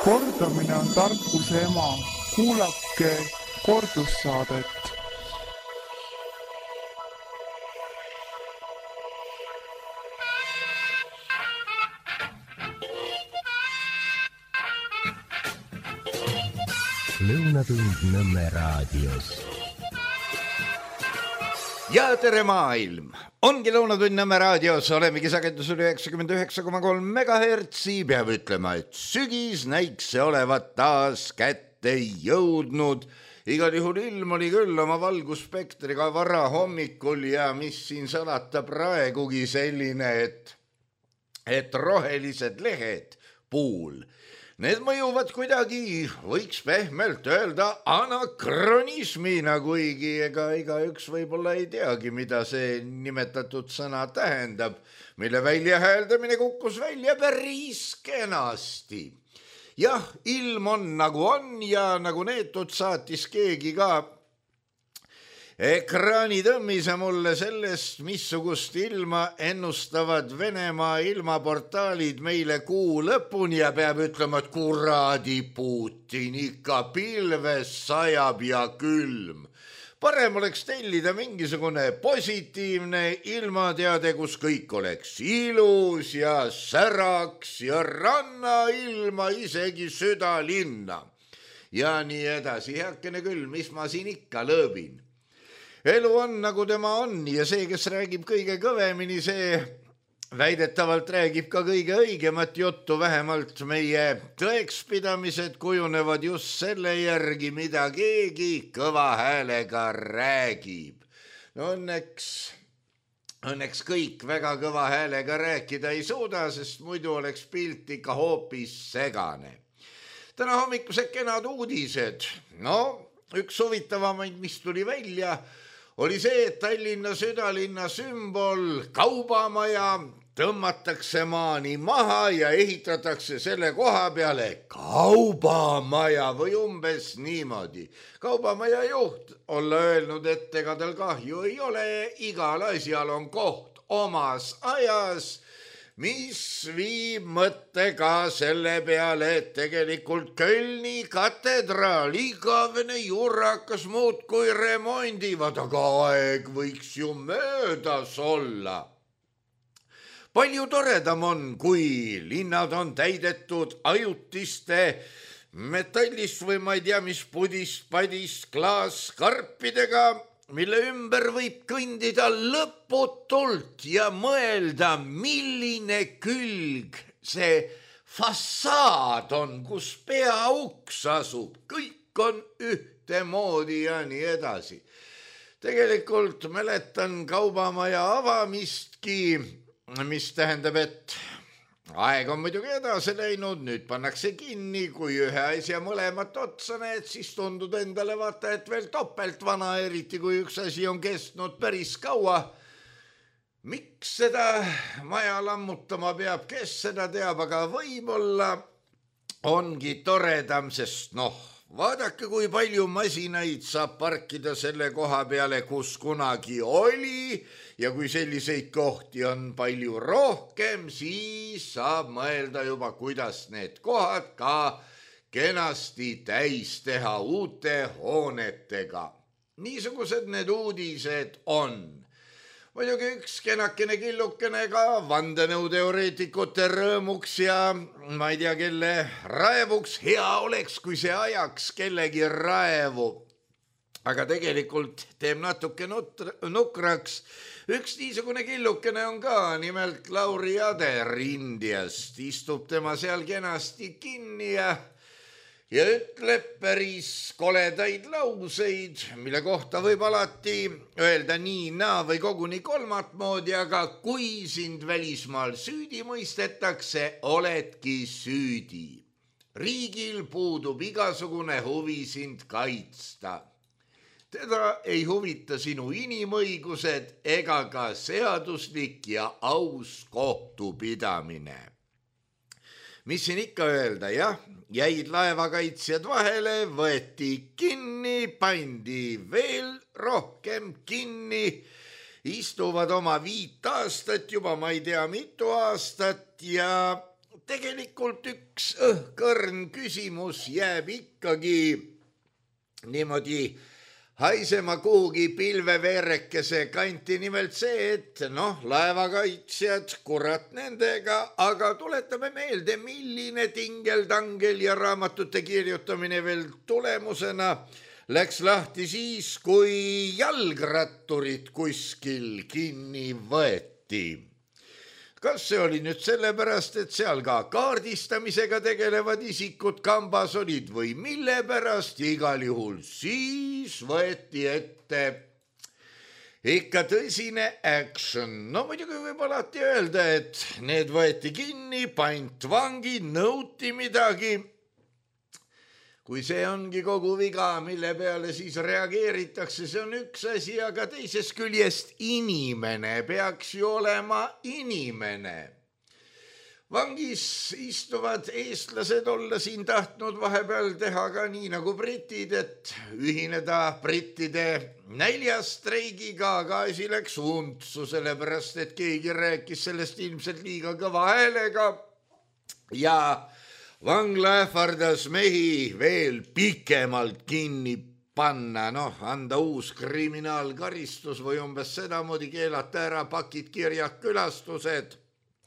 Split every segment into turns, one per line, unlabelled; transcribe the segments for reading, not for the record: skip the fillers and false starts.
Kordamine on tarkuse ema. Kuulake kordussaadet.
Lõunatund Nõmme raadios.
Ja tere maailm! Ongi Lõunatund Nõmme raadios, olemegi sagedusel 99,3 MHz. Peab ütlema, et sügis näiks see olevat taas kätte jõudnud. Igal juhul ilm oli küll oma valguspektriga vara hommikul ja mis siin salata praegugi selline, et rohelised lehed puul. Need mõjuvad kuidagi, võiks pehmelt öelda, anakronismina, kuigi ega igaüks võib-olla ei teagi, mida see nimetatud sõna tähendab, mille väljahääldamine kukkus välja päris kenasti. Jah, ilm on ja nagu neetud saatis keegi ka ekraani tõmmise mulle sellest, missugust ilma ennustavad Venemaa ilmaportaalid meile kuu lõpuni ja peab ütlema, et kuradi Putin ikka pilves sajab ja külm. Parem oleks tellida mingisugune positiivne ilmateade, kus kõik oleks ilus ja säraks ja rannailma isegi südalinna. Ja nii edasi, heakene küll, mis ma siin ikka lõõbin. Elu on nagu tema on ja see, kes räägib kõige kõvemini, see väidetavalt räägib ka kõige õigemat juttu, vähemalt meie tõekspidamised kujunevad just selle järgi, mida keegi kõva häälega räägib. No õnneks kõik väga kõva häälega rääkida ei suuda, sest muidu oleks pilt ikka hoopis segane. Täna hommikused kenad uudised. No, üks huvitavamaid, mis tuli välja, oli see, et Tallinna südalinna sümbol kaubamaja tõmmatakse maani maha ja ehitatakse selle koha peale kaubamaja või umbes niimoodi. Kaubamaja juht olla öelnud, et ega tal kahju ei ole, igal asjal on koht omas ajas, mis viib mõttega selle peale, et tegelikult Kölni katedraal igavene juurakas muudkui remondivad, aga aeg võiks ju möödas olla. Palju toredam on, kui linnad on täidetud ajutiste metallist või ma ei tea, mis pudist, padist, klaaskarpidega, mille ümber võib kõndida lõputult ja mõelda, milline külg see fassaad on, kus peauks asub. Kõik on ühtemoodi ja nii edasi. Tegelikult mäletan kaubamaja avamistki, mis tähendab, et aeg on muidugi edasi läinud, nüüd pannakse kinni, kui ühe asja mõlemat otsa näed, siis tundud endale vaata, et veel topelt vana, eriti kui üks asi on kestnud päris kaua. Miks seda maja lammutama peab, kes seda teab, aga võib-olla ongi toredam, sest vaadake, kui palju masinaid saab parkida selle koha peale, kus kunagi oli, ja kui selliseid kohti on palju rohkem, siis saab mõelda juba, kuidas need kohad ka kenasti täis teha uute hoonetega. Niisugused need uudised on. Muidugi üks kenakene killukene ka vandenõuteoreetikute rõõmuks ja ma ei tea, kelle raevuks. Hea oleks, kui see ajaks kellegi raevu. Aga tegelikult teeb natuke nukraks. Üks niisugune killukene on ka, nimelt Lauri Ader Indiast. Istub tema seal kenasti kinni ja ütleb päris koledaid lauseid, mille kohta võib alati öelda nii, naa või koguni kolmat moodi, aga kui sind välismaal süüdi mõistetakse, oledki süüdi. Riigil puudub igasugune huvi sind kaitsta. Teda ei huvita sinu inimõigused ega ka seaduslik ja aus kohtupidamine. Mis siin ikka öelda, jah, jäid laevakaitsjad vahele, võeti kinni, pandi veel rohkem kinni, istuvad oma 5 aastat juba, ma ei tea mitu aastat ja tegelikult üks õhkõrn küsimus jääb ikkagi niimoodi haisema kuhugi pilveveerekese kanti, nimelt see, et laevakaitsjad, kurat nendega, aga tuletame meelde, milline tingeldangel ja raamatute kirjutamine veel tulemusena läks lahti siis, kui jalgratturid kuskil kinni võeti. Kas see oli nüüd sellepärast, et seal ka kaardistamisega tegelevad isikud kambas olid või mille pärast, igal juhul siis võeti ette ikka tõsine action. No muidugi võib alati öelda, et need võeti kinni, pantvangi, nõuti midagi. Kui see ongi kogu viga, mille peale siis reageeritakse, see on üks asi, aga teisest küljest inimene peaks ju olema inimene. Vangis istuvad eestlased olla siin tahtnud vahepeal teha ka nii nagu britid, et ühineda brittide näljastreigiga, aga asi läks untsu, sellepärast et keegi rääkis sellest ilmselt liiga kõva häälega ja vangla ähvardas mehi veel pikemalt kinni panna, anda uus kriminaalkaristus või umbes sedamoodi keelata ära pakid, kirjad, külastused.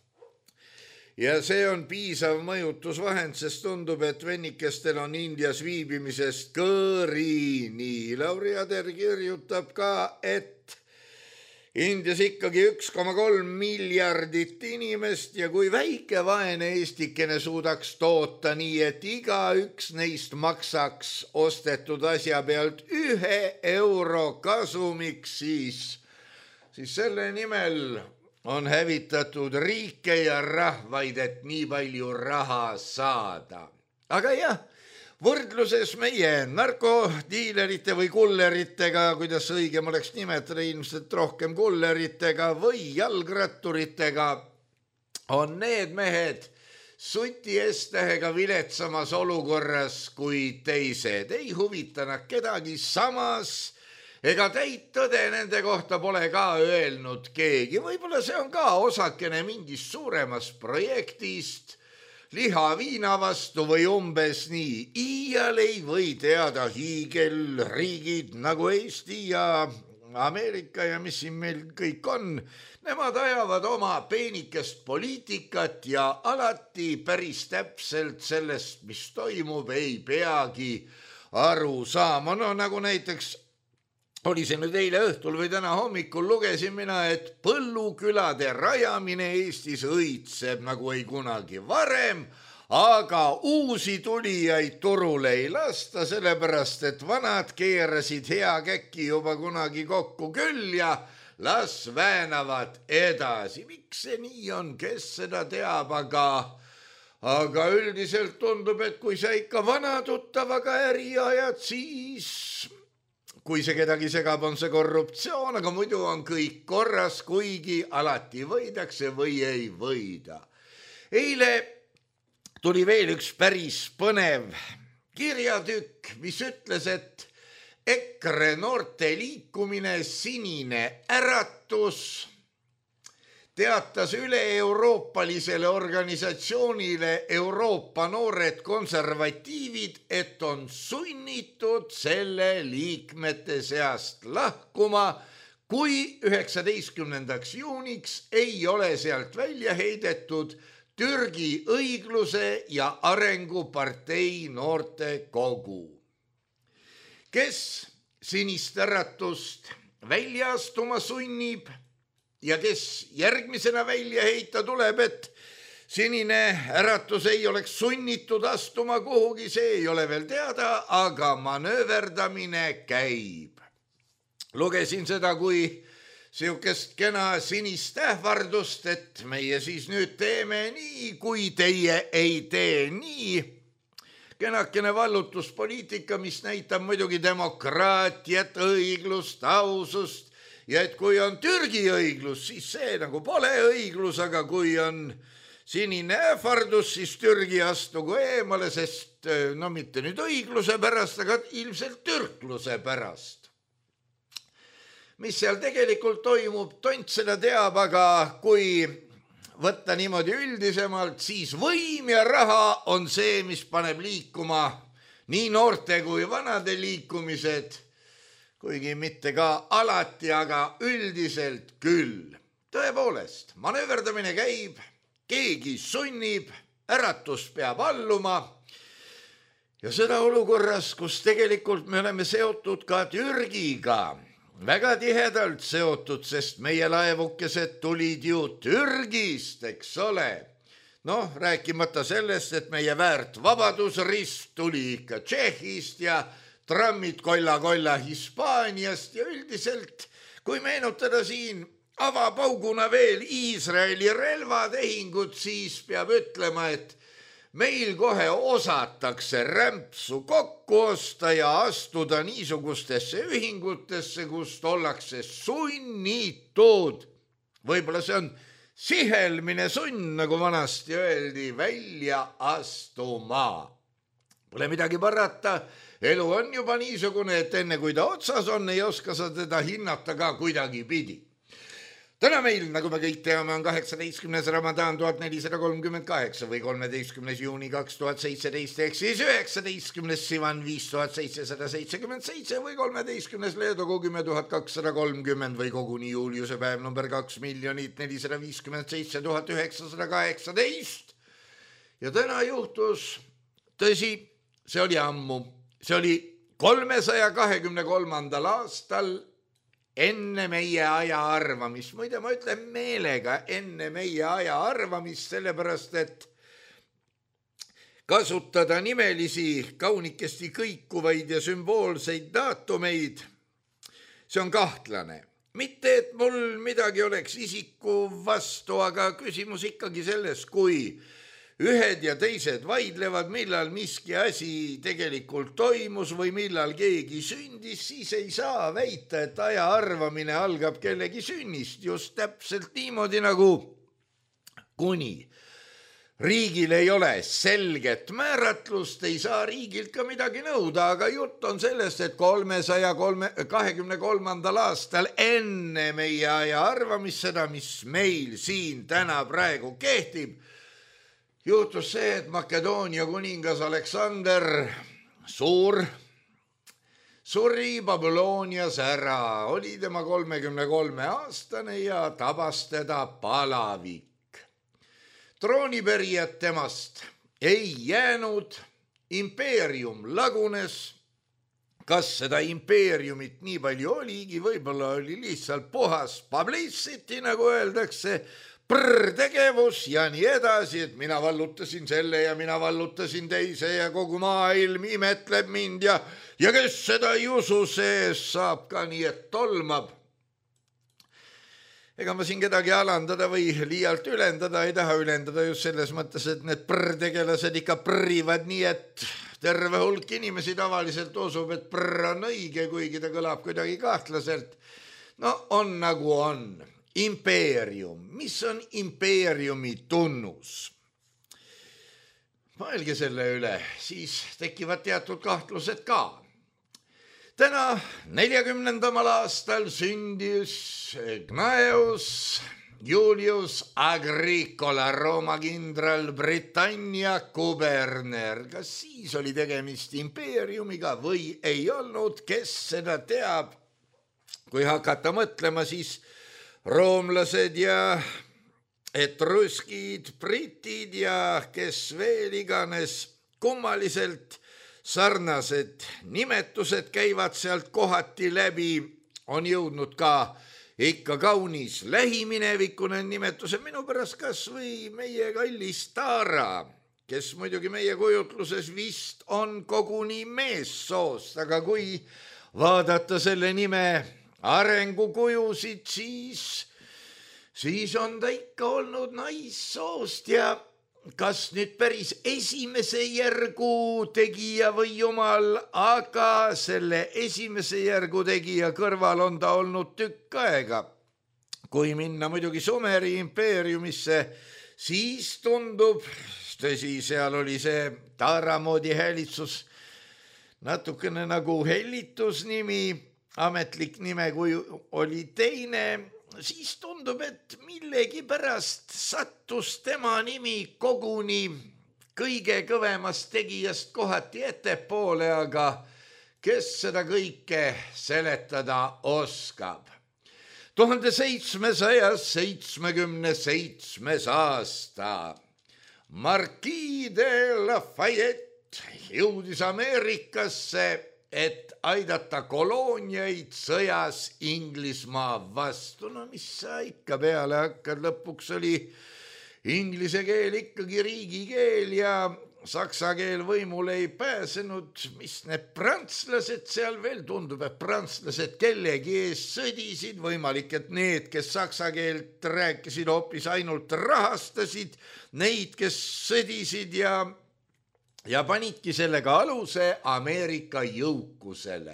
Ja see on piisav mõjutusvahend, sest tundub, et vennikestel on Indias viibimisest kõrini. Lauri Ader kirjutab ka, et Indias ikkagi 1,3 miljardit inimest ja kui väike vaene eestikene suudaks toota nii, et igaüks neist maksaks ostetud asja pealt 1 euro kasumiks, siis selle nimel on hävitatud riike ja rahvaid, et nii palju raha saada. Aga jah, võrdluses meie narkodiilerite või kulleritega, kuidas õigem oleks nimetada, ilmselt rohkem kulleritega või jalgratturitega, on need mehed suti S-tähega viletsamas olukorras kui teised. Ei huvita nad kedagi, samas ega täit tõde nende kohta pole ka öelnud keegi. Võib-olla see on ka osakene mingist suuremast projektist, liha viina vastu või umbes nii. Iial ei või teada hiigelriigid nagu Eesti ja Ameerika ja mis siin meil kõik on. Nemad ajavad oma peenikest poliitikat ja alati päris täpselt sellest, mis toimub, ei peagi aru saama. Nagu näiteks oli see nüüd eile õhtul või täna hommikul, lugesin mina, et põllukülade rajamine Eestis õitseb nagu ei kunagi varem, aga uusi tulijaid turule ei lasta, sellepärast et vanad keerasid hea käki juba kunagi kokku küll ja las väänavad edasi. Miks see nii on, kes seda teab, aga üldiselt tundub, et kui sa ikka vana tuttavaga äri ajad, siis kui see kedagi segab, on see korruptsioon, aga muidu on kõik korras, kuigi alati võidakse või ei võida. Eile tuli veel üks päris põnev kirjatükk, mis ütles, et EKRE noorte liikumine Sinine Äratus teatas üle-euroopalisele organisatsioonile Euroopa noored konservatiivid, et on sunnitud selle liikmete seast lahkuma, kui 19. juuniks ei ole sealt välja heidetud Türgi õigluse ja arengupartei noortekogu, kes Sinist Äratust välja astuma sunnib ja kes järgmisena välja heita tuleb, et Sinine Äratus ei oleks sunnitud astuma kuhugi, see ei ole veel teada, aga manööverdamine käib. Lugesin seda kui siukest kena sinist ähvardust, et meie siis nüüd teeme nii, kui teie ei tee nii. Kenakene vallutuspoliitika, mis näitab muidugi demokraatiat, õiglust, ausust, ja et kui on Türgi õiglus, siis see nagu pole õiglus, aga kui on sinine ähvardus, siis Türgi astugu eemale, sest no mitte nüüd õigluse pärast, aga ilmselt türkluse pärast. Mis seal tegelikult toimub, tont seda teab, aga kui võtta niimoodi üldisemalt, siis võim ja raha on see, mis paneb liikuma nii noorte kui vanade liikumised, kuigi mitte ka alati, aga üldiselt küll. Tõepoolest, manööverdamine käib, keegi sunnib, äratus peab alluma ja seda olukorras, kus tegelikult me oleme seotud ka Türgiga, väga tihedalt seotud, sest meie laevukesed tulid ju Türgist, eks ole. Noh, rääkimata sellest, et meie väärt vabadusrist tuli ikka Tšehhist ja trammid kolla-kolla Hispaaniast ja üldiselt, kui meenutada siin avapauguna veel Iisraeli relvatehingut, siis peab ütlema, et meil kohe osatakse rämpsu kokku osta ja astuda niisugustesse ühingutesse, kust ollakse sunnitud. Võib-olla see on sihelmine sunn, nagu vanasti öeldi, välja astuma. Pole midagi parata, elu on juba niisugune, et enne kui ta otsas on, ei oska sa teda hinnata ka kuidagi pidi. Täna meil, nagu me kõik teame, on 18. Ramadan 1438 või 13. juuni 2017 ehk siis 19. Sivan 5777 või 13. Leedogu 10230 või koguni Juliuse päev number 2 457 918. Ja täna juhtus, tõsi, see oli ammu, see oli 323. aastal enne meie aja arvamist. Muide, ma ütlen meelega enne meie aja arvamist, sellepärast, et kasutada nimelisi kaunikesti kõikuvaid ja sümboolseid daatumeid, see on kahtlane. Mitte, et mul midagi oleks isiku vastu, aga küsimus ikkagi selles, kui ühed ja teised vaidlevad, millal miski asi tegelikult toimus või millal keegi sündis, siis ei saa väita, et aja arvamine algab kellegi sünnist. Just täpselt niimoodi, nagu kuni riigil ei ole selget määratlust, ei saa riigilt ka midagi nõuda, aga jutt on sellest, et 323. aastal enne meie aja arvamist, seda, mis meil siin täna praegu kehtib, juhtus see, et Makedoonia kuningas Aleksander Suur suri Babylonias ära, oli tema 33-aastane ja tabas teda palavik. Troonipärijad temast ei jäänud, impeerium lagunes. Kas seda impeeriumit nii palju oligi, võib-olla oli lihtsalt puhas publicity, nagu öeldakse, tegevus ja nii edasi, et mina vallutasin selle ja mina vallutasin teise ja kogu maailm imetleb mind ja kes seda ei usu, see saab ka nii, et tolmab. Ega ma siin kedagi alandada või liialt ülendada ei taha, ülendada just selles mõttes, et need tegelased ikka privad nii, et terve hulk inimesi tavaliselt usub, et on õige, kuigi ta kõlab kuidagi kahtlaselt. No on nagu on. Impeerium. Mis on impeeriumi tunnus? Mõelge selle üle, siis tekivad teatud kahtlused ka. Täna 40. aastal sündis Gnaeus Julius Agricola, Rooma kindral, Britannia kuberner. Kas siis oli tegemist impeeriumiga või ei olnud, kes seda teab? Kui hakata mõtlema, siis roomlased ja etruskid, britid ja kes veel iganes, kummaliselt sarnased nimetused käivad sealt kohati läbi, on jõudnud ka ikka kaunis lähiminevikune nimetuse, minu pärast kas või meie kallis Tara, kes muidugi meie kujutluses vist on koguni meessoost, aga kui vaadata selle nime arengukujusid, siis on ta ikka olnud naissoost ja kas nüüd päris esimese järgu tegija või jumal, aga selle esimese järgu tegija kõrval on ta olnud tükk aega. Kui minna muidugi Sumeri impeeriumisse, siis tundub, tõsi, seal oli see Tara moodi häälitsus natukene nagu hellitusnimi, ametlik nime kui oli teine, siis tundub, et millegi pärast sattus tema nimi koguni kõige kõvemast tegijast kohati ettepoole, aga kes seda kõike seletada oskab. 1777 aasta Marquis de Lafayette jõudis Ameerikasse, et aidata kolooniaid sõjas Inglismaa vastu. No mis sa ikka peale hakkad, lõpuks oli inglise keel ikkagi riigikeel ja saksa keel võimule ei pääsenud. Mis need prantslased seal veel, tundub, et prantslased kellegi ees sõdisid, võimalik, et need, kes saksa keelt rääkisid, hoopis ainult rahastasid neid, kes sõdisid ja panidki sellega aluse Ameerika jõukusele.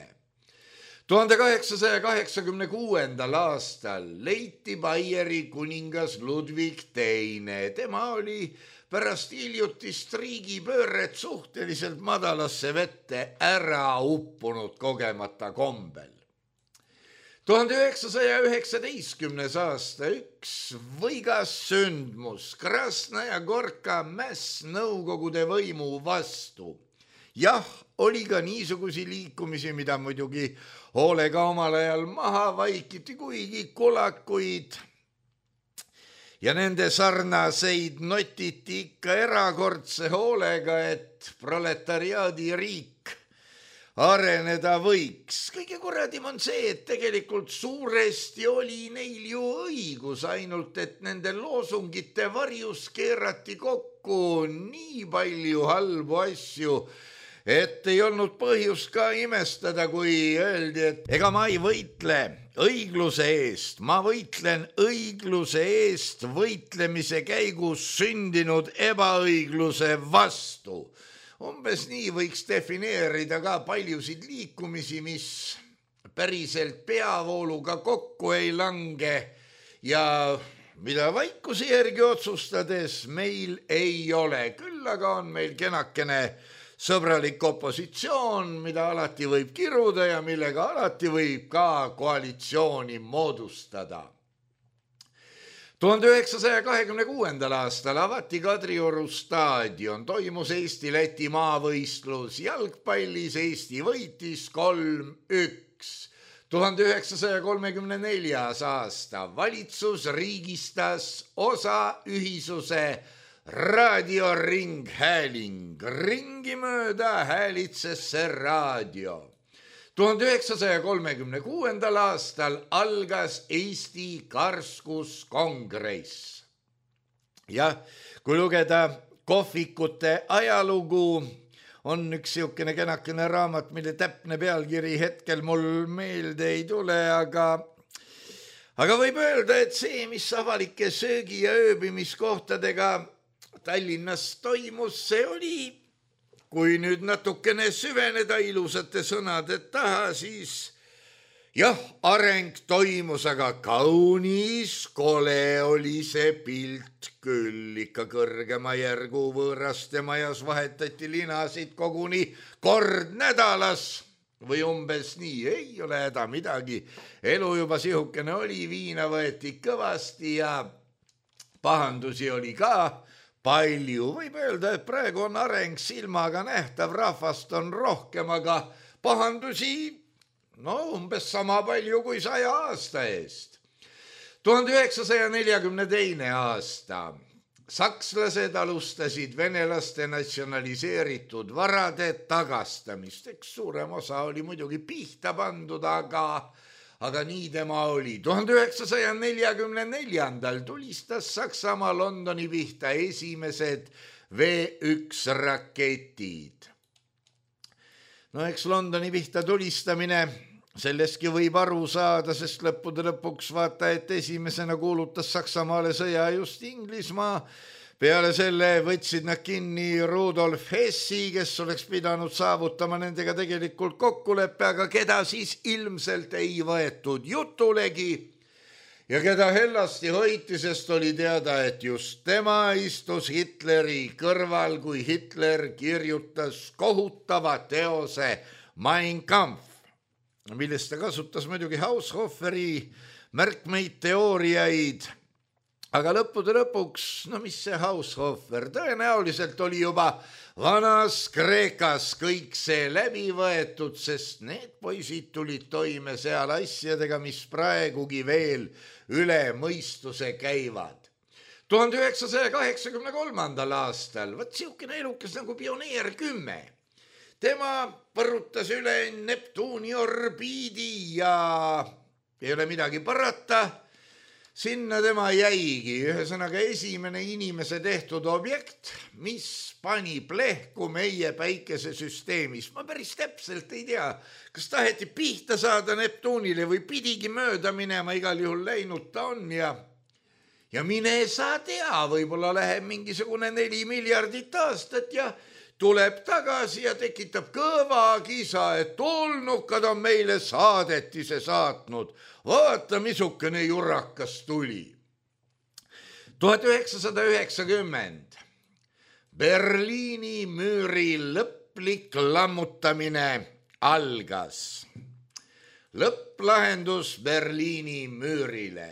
1886. aastal leiti Baieri kuningas Ludwig II. Tema oli pärast hiljutist riigipööret suhteliselt madalasse vette ära uppunud kogemata kombel. 1919. aasta üks võigas sündmus, Krasnaja Gorka mäss Nõukogude võimu vastu. Jah, oli ka niisugusi liikumisi, mida muidugi hoolega omal ajal maha vaikiti, kuigi kolakuid ja nende sarnaseid notiti ikka erakordse hoolega, et proletariaadi riik areneda võiks. Kõige kurradim on see, et tegelikult suuresti oli neil ju õigus, ainult et nende loosungite varjus keerati kokku nii palju halbu asju, et ei olnud põhjust ka imestada, kui öeldi, et ega ma ei võitle õigluse eest, ma võitlen õigluse eest võitlemise käigus sündinud ebaõigluse vastu. Umbes nii võiks defineerida ka paljusid liikumisi, mis päriselt peavooluga kokku ei lange ja mida vaikuse järgi otsustades meil ei ole. Küll aga on meil kenakene sõbralik opositsioon, mida alati võib kiruda ja millega alati võib ka koalitsiooni moodustada. 1926. aastal avati Kadrioru staadion, toimus Eesti-Läti maavõistlus, jalgpallis Eesti võitis 3-1. 1934. aasta valitsus riigistas osa ühisuse raadioringhääling, ringi mööda häälitses see raadio. 1936. aastal algas Eesti Karskuskongress. Jah, kui lugeda kohvikute ajalugu, on üks siukene kenakene raamat, mille täpne pealkiri hetkel mul meelde ei tule, aga võib öelda, et see, mis avalike söögi- ja ööbimiskohtadega Tallinnas toimus, see oli, kui nüüd natukene süveneda ilusate sõnade taha, siis jah, areng toimus, aga kaunis kole oli see pilt küll. Ikka kõrgema järgu võõraste majas vahetati linasid koguni kord nädalas või umbes nii, ei ole häda midagi. Elu juba sihukene oli, viina võeti kõvasti ja pahandusi oli ka palju. Võib öelda, et praegu on areng silmaga nähtav, rahvast on rohkem, aga pahandusi umbes sama palju kui 100 aasta eest. 1942. aasta sakslased alustasid venelaste natsionaliseeritud varade tagastamist. Eks suurem osa oli muidugi pihta pandud, aga nii tema oli. 1944. tulistas Saksamaa Londoni pihta esimesed V1 raketid. No eks Londoni pihta tulistamine, sellestki võib aru saada, sest lõppude lõpuks vaata, et esimesena kuulutas Saksamaale sõja just Inglismaa. Peale selle võtsid nad kinni Rudolf Hessi, kes oleks pidanud saavutama nendega tegelikult kokkuleppe, aga keda siis ilmselt ei võetud jutulegi ja keda hellasti hoiti, sest oli teada, et just tema istus Hitleri kõrval, kui Hitler kirjutas kohutava teose Mein Kampf, millest ta kasutas muidugi Haushoferi märkmeid, teooriaid, aga lõppude lõpuks, no mis see Haushofer, tõenäoliselt oli juba vanas Kreekas kõik see läbi võetud, sest need poisid tulid toime seal asjadega, mis praegugi veel üle mõistuse käivad. 1983. aastal, võt siukene elukas nagu Pioneer 10. Tema põrutas üle Neptuuni orbiidi ja ei ole midagi parata. Sinna tema jäigi, ühesõnaga esimene inimese tehtud objekt, mis pani plehku meie päikesesüsteemis. Ma päris täpselt ei tea, kas taheti pihta saada Neptuunile või pidigi mööda minema, igal juhul läinud ta on ja mine sa tea, võib-olla läheb mingisugune 4 miljardit aastat ja tuleb tagasi ja tekitab kõva kisa, et tulnukad on meile saadetise saatnud. Vaata, missugune jurakas tuli. 1990. Berliini müüri lõplik lammutamine algas. Lõpplahendus Berliini müürile.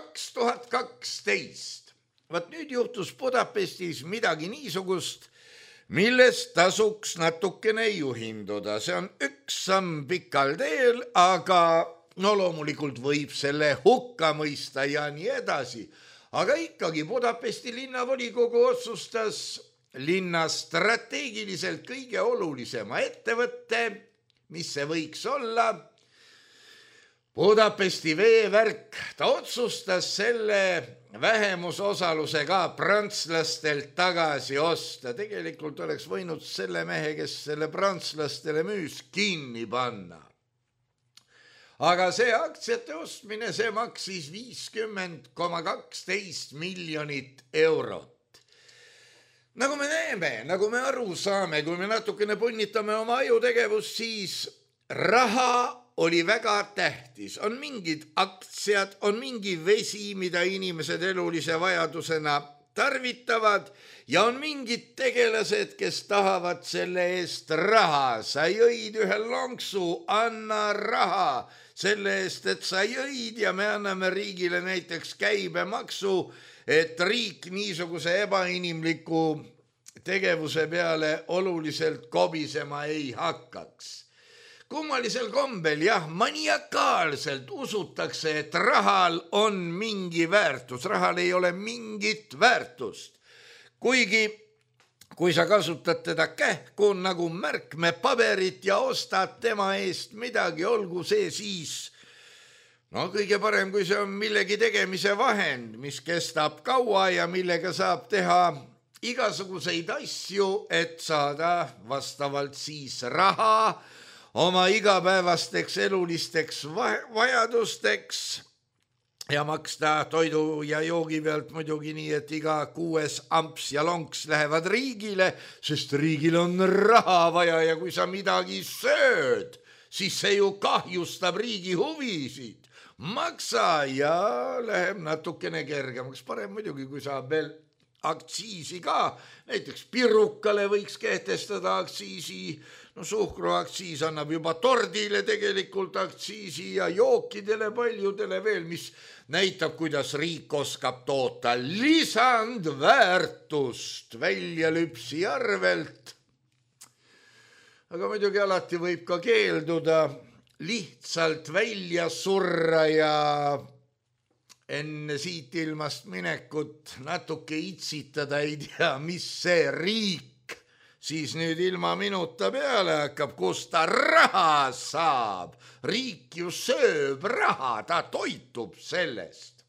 2012. Vaat nüüd juhtus Budapestis midagi niisugust, millest tasuks natukene juhinduda. See on üks samm pikal teel, aga no loomulikult võib selle hukka mõista ja nii edasi. Aga ikkagi Budapesti linnavolikogu otsustas linna strateegiliselt kõige olulisema ettevõtte, mis see võiks olla, Budapesti veevärk. Ta otsustas selle vähemusosaluse ka prantslastelt tagasi osta. Tegelikult oleks võinud selle mehe, kes selle prantslastele müüs, kinni panna. Aga see aktsiate ostmine, see maksis 50,12 miljonit eurot. Nagu me näeme, nagu me aru saame, kui me natukene punnitame oma ajutegevust, siis raha oli väga tähtis. On mingid aktsiad, on mingi vesi, mida inimesed elulise vajadusena tarvitavad ja on mingid tegelased, kes tahavad selle eest raha. Sa jõid ühe lonksu, anna raha selle eest, et sa jõid ja me anname riigile näiteks käibemaksu, et riik niisuguse ebainimliku tegevuse peale oluliselt kobisema ei hakkaks. Kummalisel kombel, jah, maniakaalselt usutakse, et rahal on mingi väärtus. Rahal ei ole mingit väärtust. Kuigi, kui sa kasutad teda kähku nagu märkmepaberit ja ostad tema eest midagi, olgu see siis, no kõige parem, kui see on millegi tegemise vahend, mis kestab kaua ja millega saab teha igasuguseid asju, et saada vastavalt siis raha oma igapäevasteks elulisteks vajadusteks ja maksta toidu ja joogi pealt muidugi nii, et iga 6 amps ja lonks lähevad riigile, sest riigil on raha vaja ja kui sa midagi sööd, siis see ju kahjustab riigi huvisid. Maksa ja läheb natukene kergemaks. Parem muidugi, kui saab veel aktsiisi ka, näiteks pirukale võiks kehtestada aktsiisi, no suhkruaktsiis annab juba tordile tegelikult aktsiisi ja jookidele paljudele veel, mis näitab, kuidas riik oskab toota lisandväärtust väljalüpsi arvelt. Aga muidugi alati võib ka keelduda lihtsalt välja surra ja enne siit ilmast minekut natuke itsitada, ei tea, mis see riik siis nüüd ilma minuta peale hakkab, kus ta raha saab. Riik ju sööb raha, ta toitub sellest.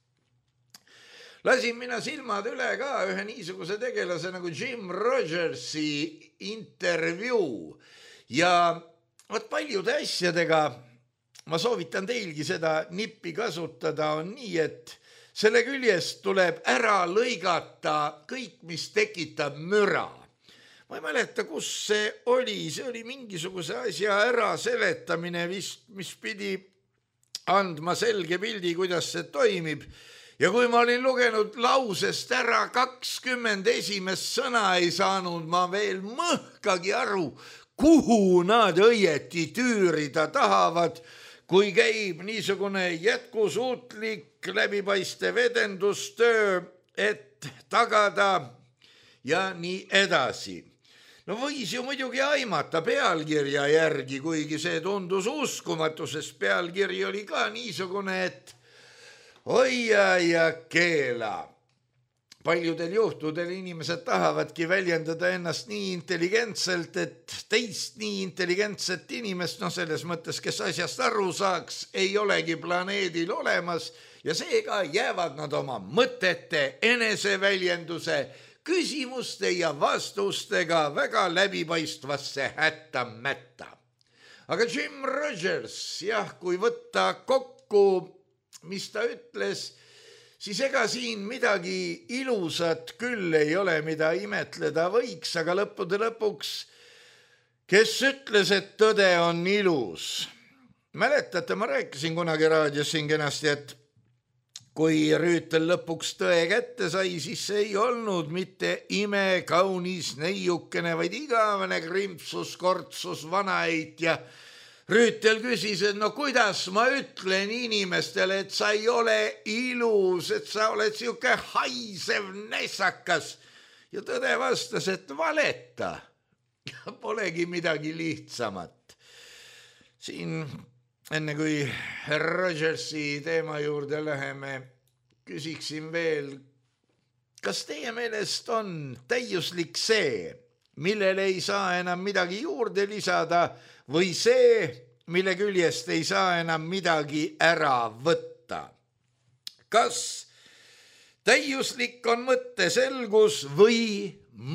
Lasin mina silmad üle ka ühe niisuguse tegelase nagu Jim Rogersi intervjuu ja võt paljude asjadega ma soovitan teilgi seda nippi kasutada, on nii, et selle küljest tuleb ära lõigata kõik, mis tekitab müra. Ma ei mäleta, kus see oli mingisuguse asja ära seletamine vist, mis pidi andma selge pildi, kuidas see toimib. Ja kui ma olin lugenud lausest ära 20 esimest sõna, ei saanud ma veel mõhkagi aru, kuhu nad õieti tüürida tahavad, kui käib niisugune jätkusuutlik läbipaistev edendustöö, et tagada ja nii edasi. No võis ju muidugi aimata pealkirja järgi, kuigi see tundus uskumatu, sest pealkiri oli ka niisugune, et hoia ja keela. Paljudel juhtudel inimesed tahavadki väljendada ennast nii intelligentselt, et teist nii intelligentset inimest, selles mõttes, kes asjast aru saaks, ei olegi planeedil olemas ja seega jäävad nad oma mõtete, eneseväljenduse, küsimuste ja vastustega väga läbipaistvasse hätta-mätta. Aga Jim Rogers, kui võtta kokku, mis ta ütles, siis ega siin midagi ilusat küll ei ole, mida imetleda võiks, aga lõppude lõpuks, kes ütles, et tõde on ilus? Mäletate, ma rääkisin kunagi raadios siin kenasti, et kui Rüütel lõpuks tõe kätte sai, siis see ei olnud mitte imekaunis neiukene, vaid igavene krimpsus, kortsus, vanaeit ja Rüütel küsis, et kuidas ma ütlen inimestele, et sa ei ole ilus, et sa oled siuke haisev nässakas. Ja tõde vastas, et valeta. Polegi midagi lihtsamat. Siin enne kui Rogersi teema juurde läheme, küsiksin veel, kas teie meelest on täiuslik see, millele ei saa enam midagi juurde lisada või see, mille küljest ei saa enam midagi ära võtta? Kas täiuslik on mõtteselgus või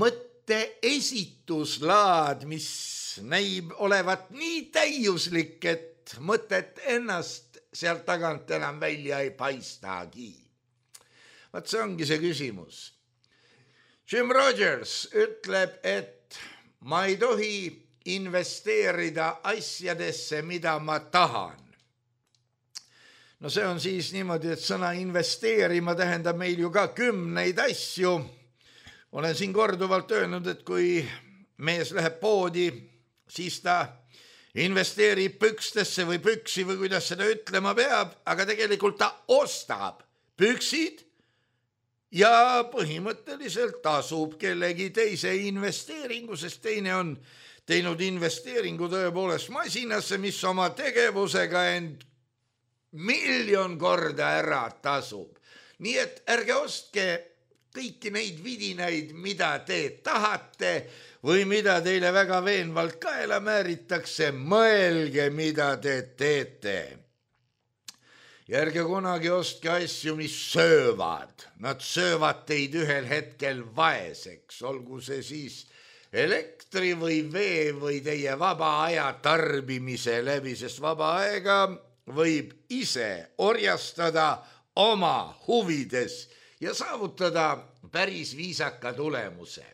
mõtteesituslaad, mis näib olevat nii täiuslik, et mõtet ennast sealt tagant enam välja ei paistagi? Vaat see ongi see küsimus. Jim Rogers ütleb, et ma ei tohi investeerida asjadesse, mida ma tahan. No see on siis niimoodi, et sõna investeerima tähendab meil ju ka 10 asju. Olen siin korduvalt öelnud, et kui mees läheb poodi, siis ta investeerib pükstesse või püksi või kuidas seda ütlema peab, aga tegelikult ta ostab püksid ja põhimõtteliselt tasub kellegi teise investeeringu, sest teine on teinud investeeringu tõepoolest masinasse, mis oma tegevusega end 1,000,000 korda ära tasub. Nii et ärge ostke kõiki neid vidinaid, mida te tahate või mida teile väga veenvalt kaela määritakse, mõelge, mida te teete. Ja ärge kunagi ostke asju, mis söövad. Nad söövad teid ühel hetkel vaeseks, olgu see siis elektri või vee või teie vaba aja tarbimise läbi, sest vaba aega võib ise orjastada oma huvides ja saavutada päris viisaka tulemuse.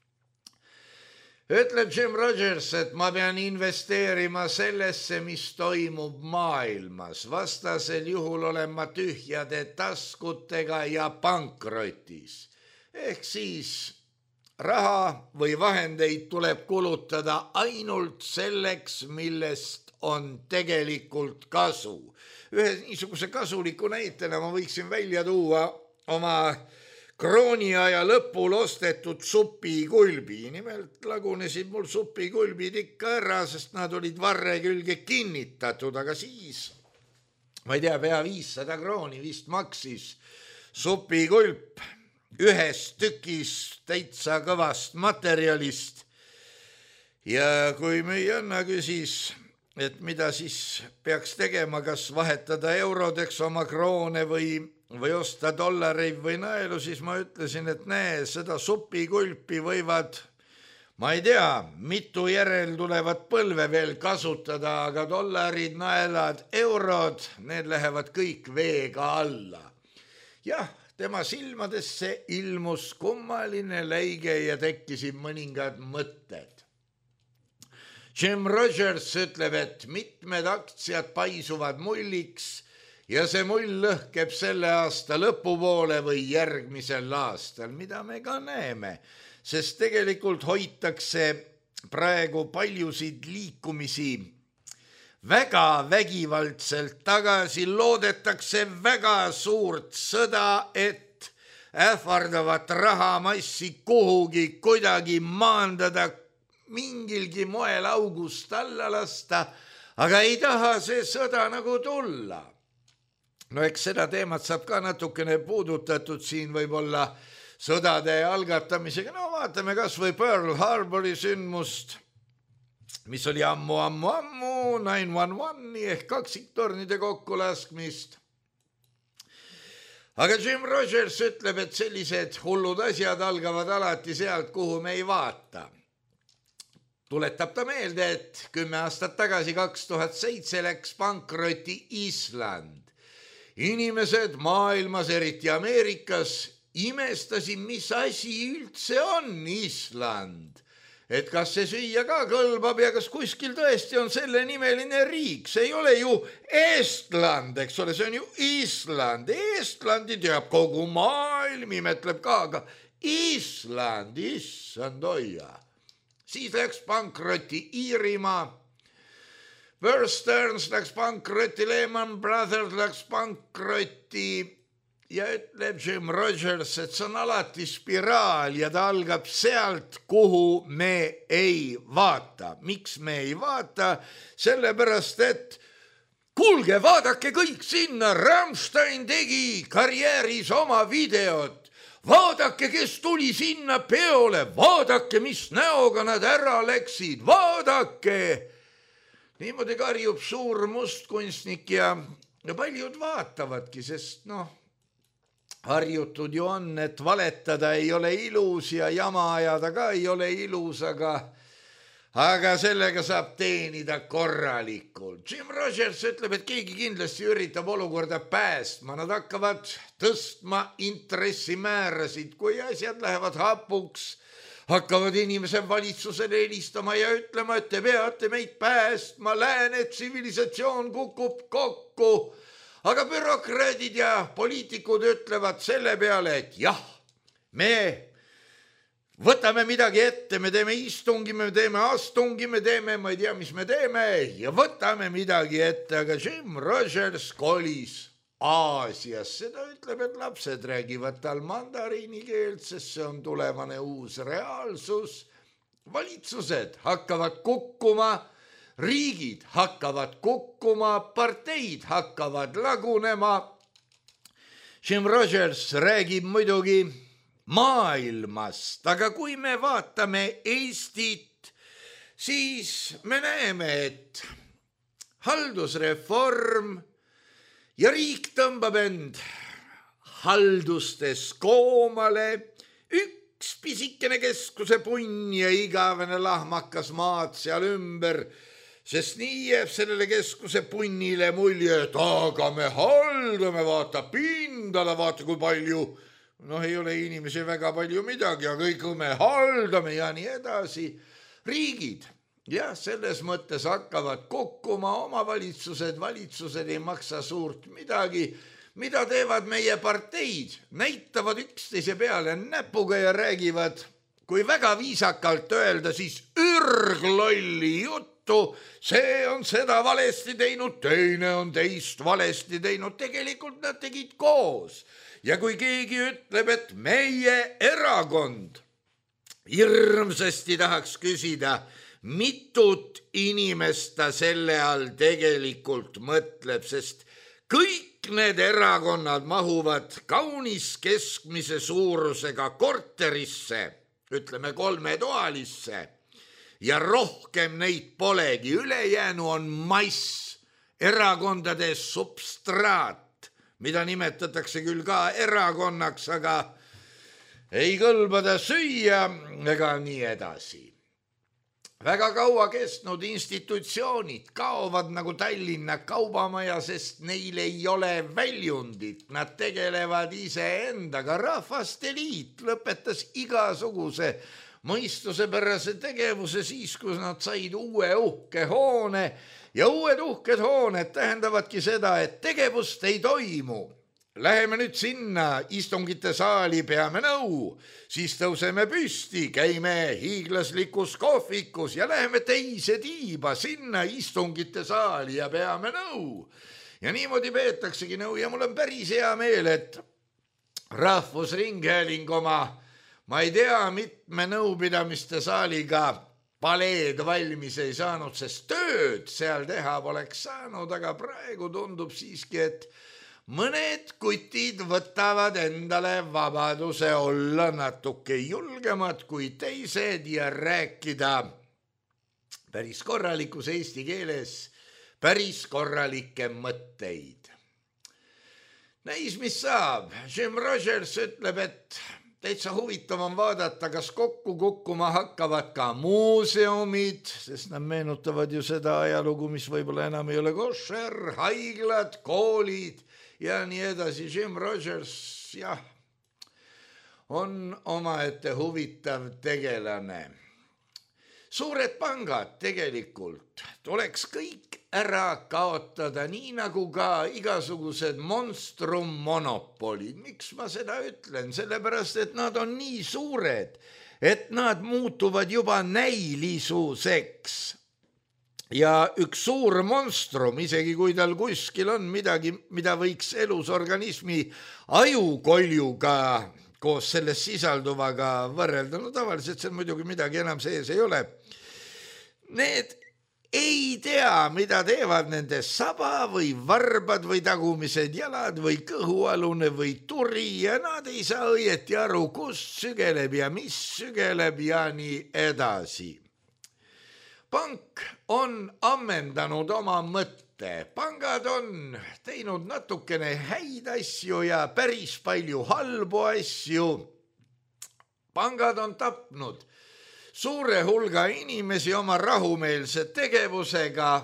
Ütleb Jim Rogers, et ma pean investeerima sellesse, mis toimub maailmas. Vastasel juhul olen ma tühjade taskutega ja pankrotis. Ehk siis raha või vahendeid tuleb kulutada ainult selleks, millest on tegelikult kasu. Ühe niisuguse kasuliku näitena ma võiksin välja tuua oma krooniaja lõpul ostetud supikulbi. Nimelt lagunesid mul supikulbid ikka ära, sest nad olid varre külge kinnitatud, aga siis, ma ei tea, pea 500 krooni vist maksis supikulp ühest tükist täitsa kõvast materjalist. Ja kui müüjanna küsis, et mida siis peaks tegema, kas vahetada eurodeks oma kroone või osta dollareid või naelu, siis ma ütlesin, et näe, seda supikulpi võivad, ma ei tea, mitu järel tulevat põlve veel kasutada, aga dollarid, naelad, eurod, need lähevad kõik veega alla. Jah, tema silmadesse ilmus kummaline läige ja tekkisid mõningad mõtted. Jim Rogers ütleb, et mitmed aktsiad paisuvad mulliks ja see mull lõhkeb selle aasta lõpupoole või järgmisel aastal, mida me ka näeme, sest tegelikult hoitakse praegu paljusid liikumisi väga vägivaldselt tagasi, loodetakse väga suurt sõda, et ähvardavat rahamassi kuhugi kuidagi maandada, mingilgi moel august alla lasta, aga ei taha see sõda nagu tulla. No eks seda teemat saab ka natukene puudutatud siin võib-olla sõdade algatamisega. No vaatame kas või Pearl Harbori sündmust, mis oli ammu 911 ehk kaksiktornide kokkulaskmist. Aga Jim Rogers ütleb, et sellised hullud asjad algavad alati sealt, kuhu me ei vaata. Tuletab ta meelde, et 10 aastat tagasi 2007 läks pankrotti Island. Inimesed maailmas, eriti Ameerikas, imestasid, mis asi üldse on Island. Et kas see süüa ka kõlbab ja kas kuskil tõesti on selle nimeline riik. See ei ole ju Estland, eks ole, see on ju Island. Estlandi teab kogu maailm, imetleb ka, aga Island, issand hoia. Siis läks pankrotti Iirimaa. Bear Stearns läks pankrotti, Lehman Brothers läks pankrotti ja ütleb Jim Rogers, et see on alati spiraal ja ta algab sealt, kuhu me ei vaata. Miks me ei vaata? Sellepärast, et kuulge, vaadake kõik sinna, Rammstein tegi karjääris oma videot. Vaadake, kes tuli sinna peole, vaadake, mis näoga nad ära läksid, vaadake. Niimoodi karjub suur mustkunstnik ja paljud vaatavadki, sest harjutud ju on, et valetada ei ole ilus ja jama ajada ka ei ole ilus, aga sellega saab teenida korralikult. Jim Rogers ütleb, et keegi kindlasti üritab olukorda päästma, nad hakkavad tõstma intressimäärasid, kui asjad lähevad hapuks. Hakkavad inimesed valitsusele helistama ja ütlema, et te peate meid päästma, lääne tsivilisatsioon kukub kokku. Aga bürokraadid ja poliitikud ütlevad selle peale, et jah, me võtame midagi ette, me teeme istungi, me teeme astungi, me teeme, ma ei tea, mis me teeme ja võtame midagi ette, aga Jim Rogers kolis Aasiasse. Ta ütleb, et lapsed räägivad tal mandariini keelt, sest see on tulevane uus reaalsus. Valitsused hakkavad kukkuma, riigid hakkavad kukkuma, parteid hakkavad lagunema. Jim Rogers räägib muidugi maailmast, aga kui me vaatame Eestit, siis me näeme, et haldusreform ja riik tõmbab end haldustes koomale, üks pisikene keskuse punn ja igavene lahmakas maad seal ümber, sest nii jääb sellele keskuse punnile mulje, et aga me haldame, vaata pindala, vaata kui palju, ei ole inimesi väga palju midagi, aga kõik me haldame ja nii edasi. Riigid, jah, selles mõttes hakkavad kukkuma omavalitsused, valitsused ei maksa suurt midagi. Mida teevad meie parteid? Näitavad üksteise peale näpuga ja räägivad, kui väga viisakalt öelda, siis ürglolli juttu. See on seda valesti teinud, teine on teist valesti teinud. Tegelikult nad tegid koos. Ja kui keegi ütleb, et meie erakond, hirmsasti tahaks küsida, mitut inimest ta selle all tegelikult mõtleb, sest kõik need erakonnad mahuvad kaunis keskmise suurusega korterisse, ütleme 3-toalisse, ja rohkem neid polegi. Ülejäänu on mass, erakondade substraat, mida nimetatakse küll ka erakonnaks, aga ei kõlbada süüa ega nii edasi. Väga kaua kestnud institutsioonid kaovad nagu Tallinna kaubamaja, sest neil ei ole väljundit. Nad tegelevad iseendaga. Rahvaste Liit lõpetas igasuguse mõistusepärase tegevuse siis, kui nad said uue uhke hoone. Ja uued uhked hooned tähendavadki seda, et tegevust ei toimu. läheme nüüd sinna istungite saali, peame nõu, siis tõuseme püsti, käime hiiglaslikus kohvikus ja läheme teise tiiba sinna istungite saali ja peame nõu. Ja niimoodi peetaksegi nõu ja mul on päris hea meel, et Rahvusringhääling oma, ma ei tea, mitme nõupidamiste saaliga paleed valmis ei saanud, sest tööd seal teha poleks saanud, aga praegu tundub siiski, et mõned kutid võtavad endale vabaduse olla natuke julgemad kui teised ja rääkida päris korralikus eesti keeles päris korralikke mõtteid. Näis, mis saab. Jim Rogers ütleb, et täitsa huvitav on vaadata, kas kokku kukkuma hakkavad ka muuseumid, sest nad meenutavad ju seda ajalugu, mis võib-olla enam ei ole košer, haiglad, koolid ja nii edasi. Jim Rogers, jah, on omaette huvitav tegelane. Suured pangad tegelikult tuleks kõik ära kaotada, nii nagu ka igasugused monstrummonopolid. Miks ma seda ütlen? Sellepärast, et nad on nii suured, et nad muutuvad juba näilisuseks. Ja üks suur monstrum, isegi kui tal kuskil on midagi, mida võiks elusorganismi ajukoljuga koos sellest sisalduvaga võrrelda, no tavaliselt seal muidugi midagi enam sees ei ole. Need ei tea, mida teevad nende saba või varbad või tagumised jalad või kõhualune või turi ja nad ei saa õieti aru, kust sügeleb ja mis sügeleb ja nii edasi. Pank on ammendanud oma mõtte. Pangad on teinud natukene häid asju ja päris palju halbu asju. Pangad on tapnud suure hulga inimesi oma rahumeelse tegevusega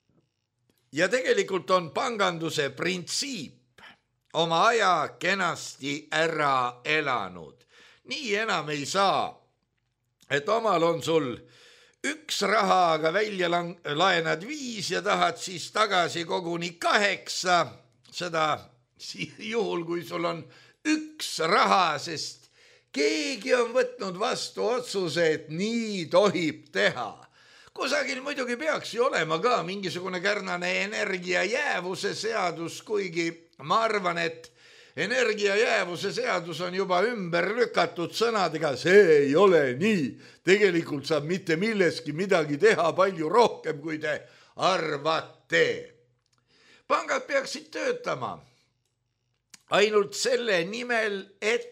ja tegelikult on panganduse printsiip oma aja kenasti ära elanud. Nii enam ei saa, et omal on sul üks raha, aga välja laenad 5 ja tahad siis tagasi koguni 8, seda juhul, kui sul on üks raha, sest keegi on võtnud vastu otsuse, et nii tohib teha. Kusagil muidugi peaks ju olema ka mingisugune kärnane energiajäävuse seadus, kuigi ma arvan, et energiajäävuse seadus on juba ümber lükatud sõnadega, see ei ole nii. Tegelikult saab mitte milleski midagi teha palju rohkem, kui te arvate. Pangad peaksid töötama ainult selle nimel, et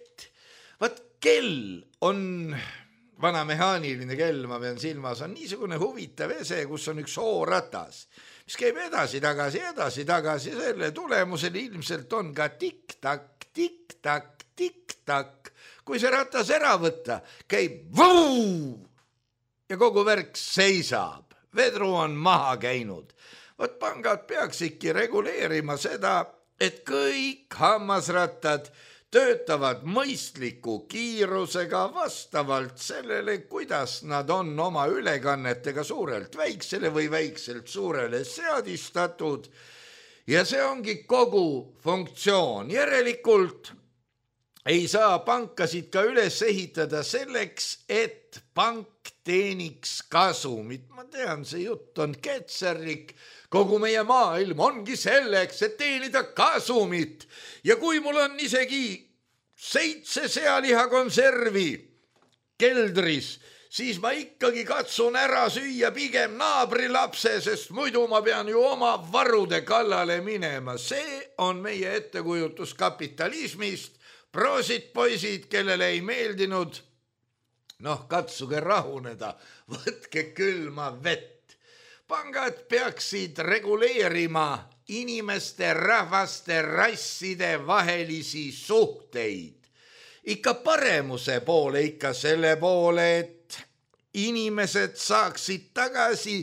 kell on, vana mehaaniline kell, ma pean silmas, on niisugune huvitav ese, kus on üks hooratas, mis käib edasi-tagasi, selle tulemusel ilmselt on ka tiktak, tiktak, tiktak. Kui see ratas ära võtta, käib vuu ja kogu värk seisab. Vedru on maha käinud. Vot pangad peaksidki reguleerima seda, et kõik hammasrattad töötavad mõistliku kiirusega vastavalt sellele, kuidas nad on oma ülekannetega suurelt väiksele või väikselt suurele seadistatud. Ja see ongi kogu funktsioon. Järelikult ei saa pankasid ka üles ehitada selleks, et pank teeniks kasumit. Ma tean, see jutt on ketserlik. Kogu meie maailm ongi selleks, et teenida kasumit. Ja kui mul on isegi 7 sealihakonservi keldris, siis ma ikkagi katsun ära süüa pigem naabrilapse, sest muidu ma pean ju oma varude kallale minema. See on meie ettekujutus kapitalismist. Proosid poisid, kellele ei meeldinud, katsuge rahuneda, võtke külma vett. Pangad peaksid reguleerima inimeste, rahvaste, rasside vahelisi suhteid. Ikka paremuse poole, ikka selle poole, et inimesed saaksid tagasi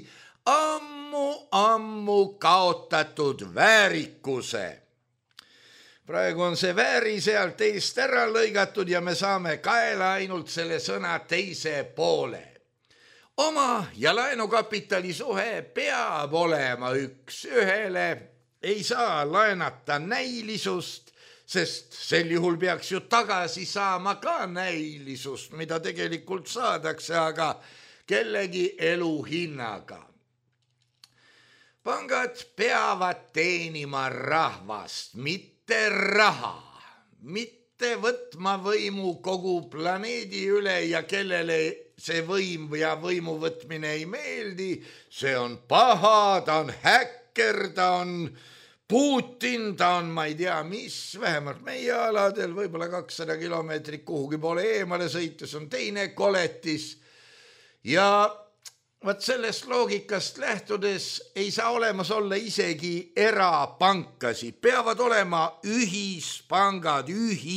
ammu kaotatud väärikuse. Praegu on see vääri sealt teist ära lõigatud ja me saame kaela ainult selle sõna teise poole. Oma ja laenukapitali suhe peab olema 1:1. Ei saa laenata näilisust, sest sel juhul peaks ju tagasi saama ka näilisust, mida tegelikult saadakse, aga kellegi elu hinnaga. Pangad peavad teenima rahvast, mitte raha, mitte võtma võimu kogu planeedi üle ja kellele see võim ja võimu võtmine ei meeldi, see on paha, ta on häkker, ta on Putin, ta on ma ei tea mis, vähemalt meie aladel, võib-olla 200 kilomeetrit kuhugi poole eemale sõites on teine koletis ja vaat sellest loogikast lähtudes ei saa olemas olla isegi erapankasi, peavad olema ühispangad,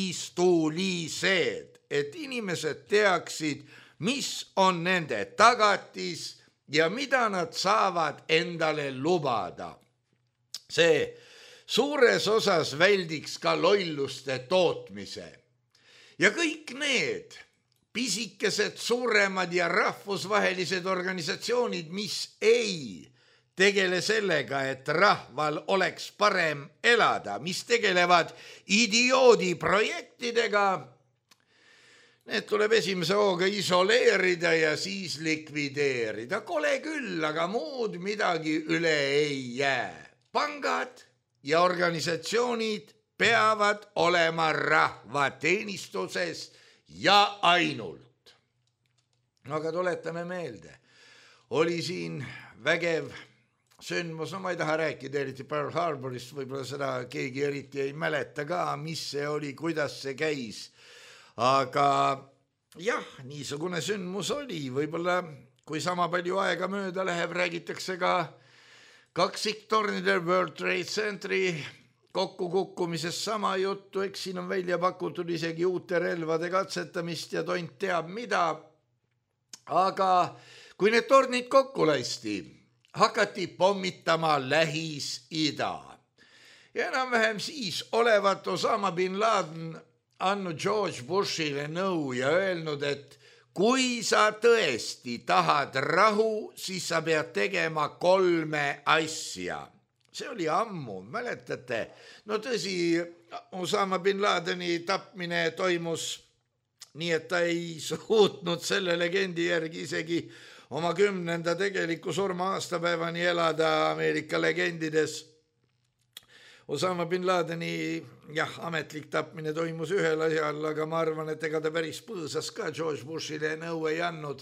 ühistulised, et inimesed teaksid, mis on nende tagatis ja mida nad saavad endale lubada. See suures osas väldiks ka lolluste tootmise. Ja kõik need pisikesed, suuremad ja rahvusvahelised organisatsioonid, mis ei tegele sellega, et rahval oleks parem elada, mis tegelevad idioodi projektidega, need tuleb esimese hooga isoleerida ja siis likvideerida. Kole küll, aga muud midagi üle ei jää. Pangad ja organisatsioonid peavad olema rahva teenistuses ja ainult. Aga tuletame meelde, oli siin vägev sündmus, no ma ei taha rääkida eriti Pearl Harborist, võib-olla seda keegi eriti ei mäleta ka, mis see oli, kuidas see käis. Aga jah, niisugune sündmus oli, võib-olla kui sama palju aega mööda läheb, räägitakse ka kaksiktornide World Trade Centeri kokkukukkumisest sama juttu, eks siin on välja pakutud isegi uute relvade katsetamist ja tont teab mida. Aga kui need tornid kokku lasti, hakati pommitama Lähis-Ida. Ja enam-vähem siis olevat Osama bin Laden andnud George Bushile nõu ja öelnud, et kui sa tõesti tahad rahu, siis sa pead tegema 3 asja. See oli ammu, mäletate? No tõsi, Osama bin Ladeni tapmine toimus nii, et ta ei suutnud selle legendi järgi isegi oma 10. tegeliku surma aastapäevani elada Ameerika legendides. Osama bin Ladeni ametlik tapmine toimus ühel asjal, aga ma arvan, et ega ta päris põõsas ka George Bushile nõu ei andnud.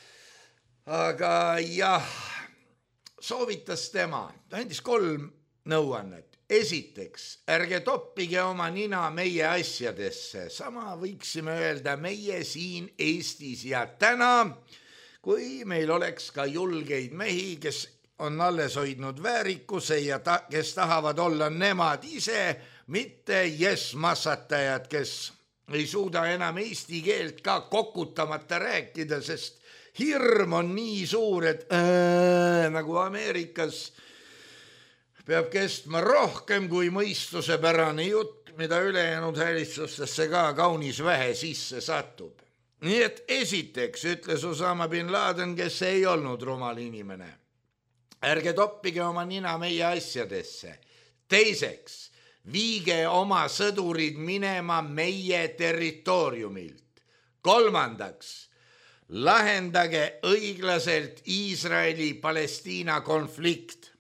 Aga jah, soovitas tema, ta andis 3 nõuannet. Esiteks, ärge toppige oma nina meie asjadesse, sama võiksime öelda meie siin Eestis ja täna, kui meil oleks ka julgeid mehi, kes on alles hoidnud väärikuse ja kes tahavad olla nemad ise, mitte jessmassatajad, kes ei suuda enam eesti keelt ka kokutamata rääkida, sest hirm on nii suur, et nagu Ameerikas peab kestma rohkem kui mõistusepärane jutt, mida ülejäänud häälitsustesse ka kaunis vähe sisse satub. Nii et esiteks ütles Osama bin Laden, kes ei olnud rumal inimene. Ärge toppige oma nina meie asjadesse. Teiseks, viige oma sõdurid minema meie territooriumilt. Kolmandaks, lahendage õiglaselt Iisraeli-Palestiina konflikt.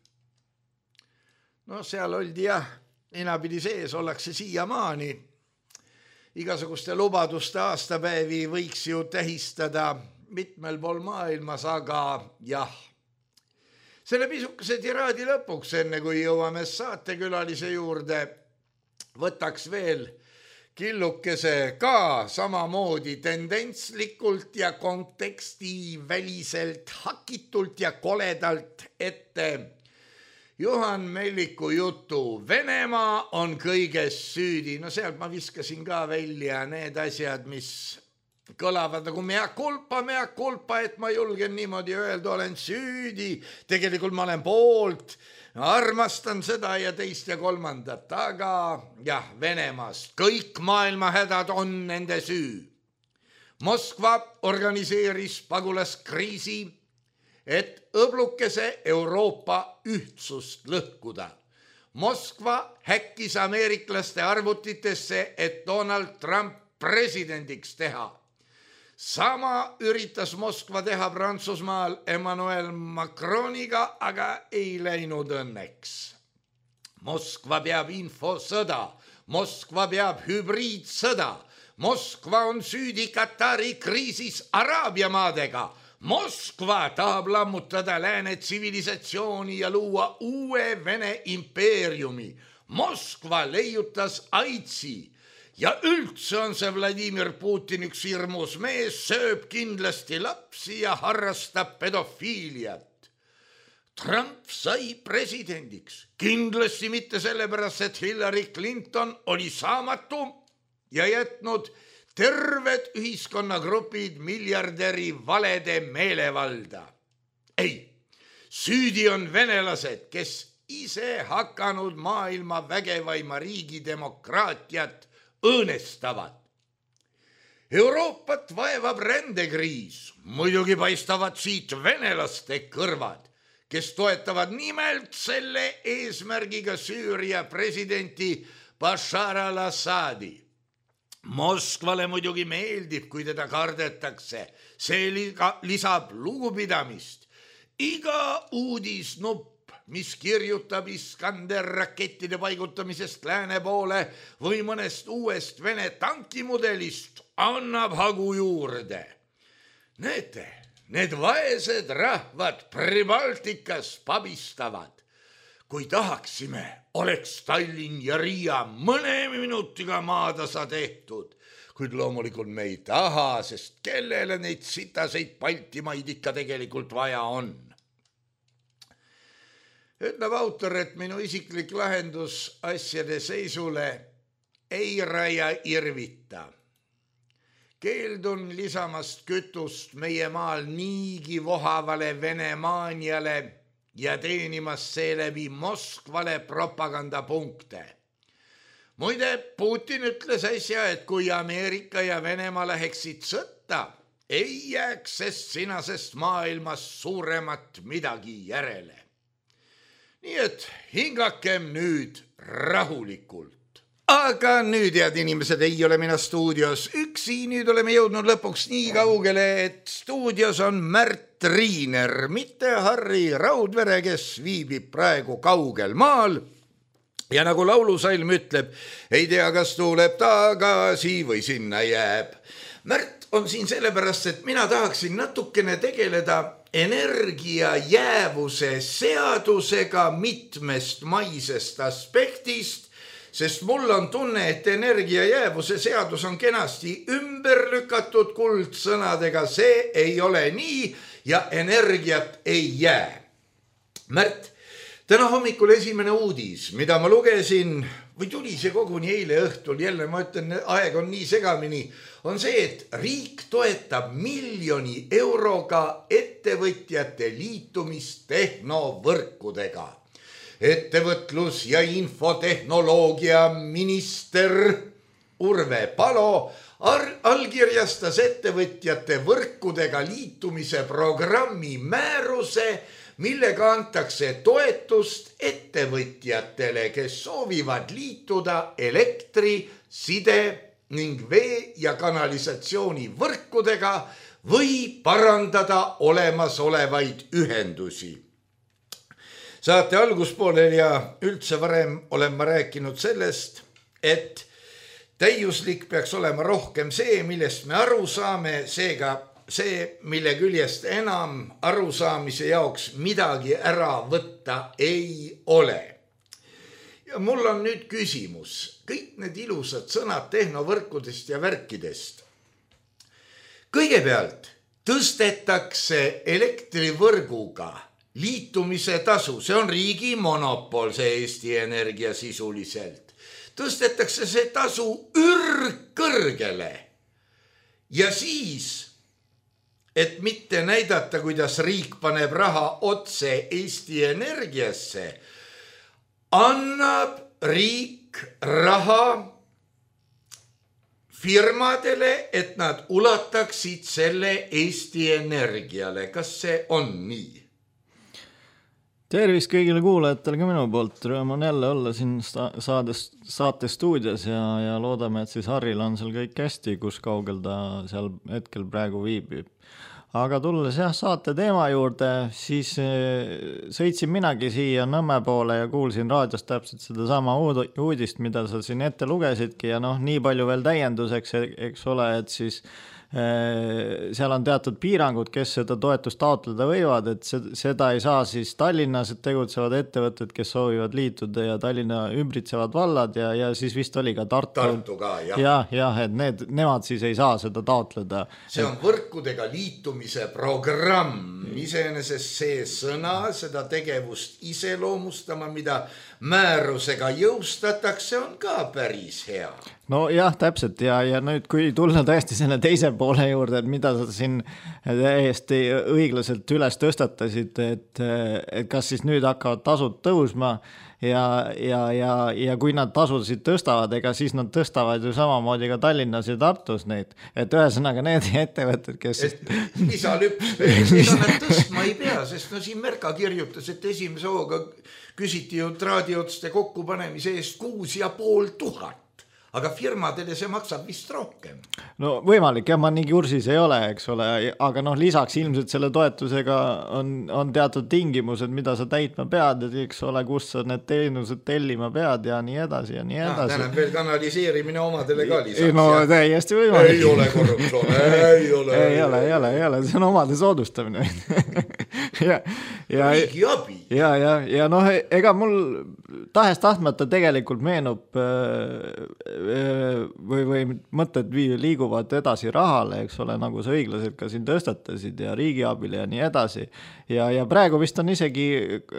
No seal oldi ninapidi sees, ollakse siiamaani. Igasuguste lubaduste aastapäevi võiks ju tähistada mitmel pool maailmas, aga jah. Selle pisukese tiraadi lõpuks, enne kui jõuame saatekülalise juurde, võtaks veel killukese ka samamoodi tendentslikult ja konteksti väliselt hakitult ja koledalt ette Juhan Melliku jutu Venemaa on kõiges süüdi. No sealt ma viskasin ka välja need asjad, mis kõlavad nagu mea kulpa, et ma julgen niimoodi öelda, olen süüdi, tegelikult ma olen poolt, armastan seda ja teist ja kolmandat, aga jah, Venemaast kõik maailma hädad on nende süü. Moskva organiseeris pagulaskriisi, et õblukese Euroopa ühtsust lõhkuda. Moskva häkkis ameeriklaste arvutitesse, et Donald Trump presidendiks teha. Sama üritas Moskva teha Prantsusmaal Emmanuel Macroniga, aga ei läinud õnneks. Moskva peab infosõda, Moskva peab hübriidsõda, Moskva on süüdi Katari kriisis Araabia maadega. Moskva tahab lammutada lääne tsivilisatsiooni ja luua uue Vene impeeriumi. Moskva leiutas AIDSi ja üldse on see Vladimir Putin üks hirmus mees, sööb kindlasti lapsi ja harrastab pedofiiliat. Trump sai presidendiks, kindlasti mitte sellepärast, et Hillary Clinton oli saamatu ja jätnud terved ühiskonnagrupid miljardäri valede meelevalda. Ei, süüdi on venelased, kes ise hakanud maailma vägevaima riigi demokraatiat õõnestavad. Euroopat vaevab rändekriis, muidugi paistavad siit venelaste kõrvad, kes toetavad nimelt selle eesmärgiga Süüria presidenti Bashar al-Assadi. Moskvale muidugi meeldib, kui teda kardetakse, see lisab lugupidamist. Iga uudisnupp, mis kirjutab Iskander rakettide paigutamisest lääne poole või mõnest uuest Vene tankimudelist, annab hagu juurde. Näete, need vaesed rahvad Pribaltikas pabistavad. Kui tahaksime, oleks Tallinn ja Riia mõne minutiga maatasa tehtud, kuid loomulikult me ei taha, sest kellele neid sitaseid Baltimaid ikka tegelikult vaja on. Ütleb autor, et minu isiklik lahendus asjade seisule eira ja irvita. Keeldun lisamast kütust meie maal niigi vohavale Venemaaniale ja teenimas seeläbi Moskvale propagandapunkte. Muide, Putin ütles äsja, et kui Ameerika ja Venemaa läheksid sõtta, ei jääks sest sinasest maailmas suuremat midagi järele. Nii et hingakem nüüd rahulikult. Aga nüüd, head inimesed, ei ole mina stuudios üksi, nüüd oleme jõudnud lõpuks nii kaugele, et stuudios on Märt Riiner, mitte Harri Raudvere, kes viibib praegu kaugel maal. Ja nagu laulusalm ütleb, ei tea, kas tuleb tagasi või sinna jääb. Märt on siin sellepärast, et mina tahaksin natukene tegeleda energia jäävuse seadusega mitmest maisest aspektist, sest mul on tunne, et energia jäävuse seadus on kenasti ümber lükatud kuldsõnadega, see ei ole nii ja energiat ei jää. Märt, täna hommikul esimene uudis, mida ma lugesin, või tuli see koguni eile õhtul, jälle ma ütlen, aeg on nii segamini, on see, et riik toetab 1 miljoni euroga ettevõtjate liitumist tehnovõrkudega. Ettevõtlus- ja infotehnoloogia minister Urve Palo allkirjastas ettevõtjate võrkudega liitumise programmi määruse, millega antakse toetust ettevõtjatele, kes soovivad liituda elektri, side ning vee- ja kanalisatsiooni võrkudega või parandada olemasolevaid ühendusi. Saate alguspoolel ja üldse varem olen ma rääkinud sellest, et täiuslik peaks olema rohkem see, millest me aru saame, seega see, mille küljest enam arusaamise jaoks midagi ära võtta ei ole. Ja mul on nüüd küsimus, kõik need ilusad sõnad tehnovõrkudest ja värkidest. Kõigepealt tõstetakse elektrivõrguga liitumise tasu, see on riigi monopol, see Eesti Energia sisuliselt. Tõstetakse see tasu ürgkõrgele ja siis, et mitte näidata, kuidas riik paneb raha otse Eesti Energiasse, annab riik raha firmadele, et nad ulataksid selle Eesti Energiale. Kas see on nii?
Tervist kõigile kuulajatele ka minu poolt. Rõõm on jälle olla siin saate stuudios ja loodame, et siis Harril on seal kõik hästi, kus kaugel ta seal hetkel praegu viibib. Aga tulles saate teema juurde, siis sõitsin minagi siia Nõmme poole ja kuulsin raadios täpselt seda sama uudist, mida sa siin ette lugesidki ja nii palju veel täienduseks, eks ole, et siis seal on teatud piirangud, kes seda toetust taotleda võivad, et seda ei saa siis Tallinnas tegutsevad ettevõtted, kes soovivad liituda ja Tallinna ümbritsevad vallad ja siis vist oli ka Tartu
ka, jah.
Jah, et nemad siis ei saa seda taotleda.
See on võrkudega liitumise programm, iseenesest see sõna, seda tegevust iseloomustama, mida määrusega jõustatakse, on ka päris hea.
No jah, täpselt ja nüüd kui tulla tõesti selle teise poole juurde, et mida sa siin täiesti õiglaselt üles tõstatasid, et kas siis nüüd hakkavad tasud tõusma ja kui nad tasusid tõstavad, ega siis nad tõstavad ju samamoodi ka Tallinnas ja Tartus neid, et ühesõnaga need ettevõtted, kes
lisalüps, ega nad tõstma ei pea, sest siin Merka kirjutas, et esimese hooga küsiti ju traadiotste kokkupanemise eest 6500. Aga firmadele see maksab vist rohkem.
No võimalik, ma nii kursis ei ole, eks ole, aga lisaks ilmselt selle toetusega on teatud tingimused, mida sa täitma pead, et eks ole, kus sa need teenused tellima pead ja nii edasi ja nii edasi.
Tähendab veel kanaliseerimine omadele ka lisaks.
No täiesti võimalik.
Ei ole korruptsioon, ei ole.
See on omade soodustamine.
Riigi abi.
Ja ega mul tahes-tahtmata tegelikult meenub või mõtted liiguvad edasi rahale, eks ole, nagu sa õiglaselt ka siin tõstatasid ja riigiabile ja nii edasi. Ja praegu vist on isegi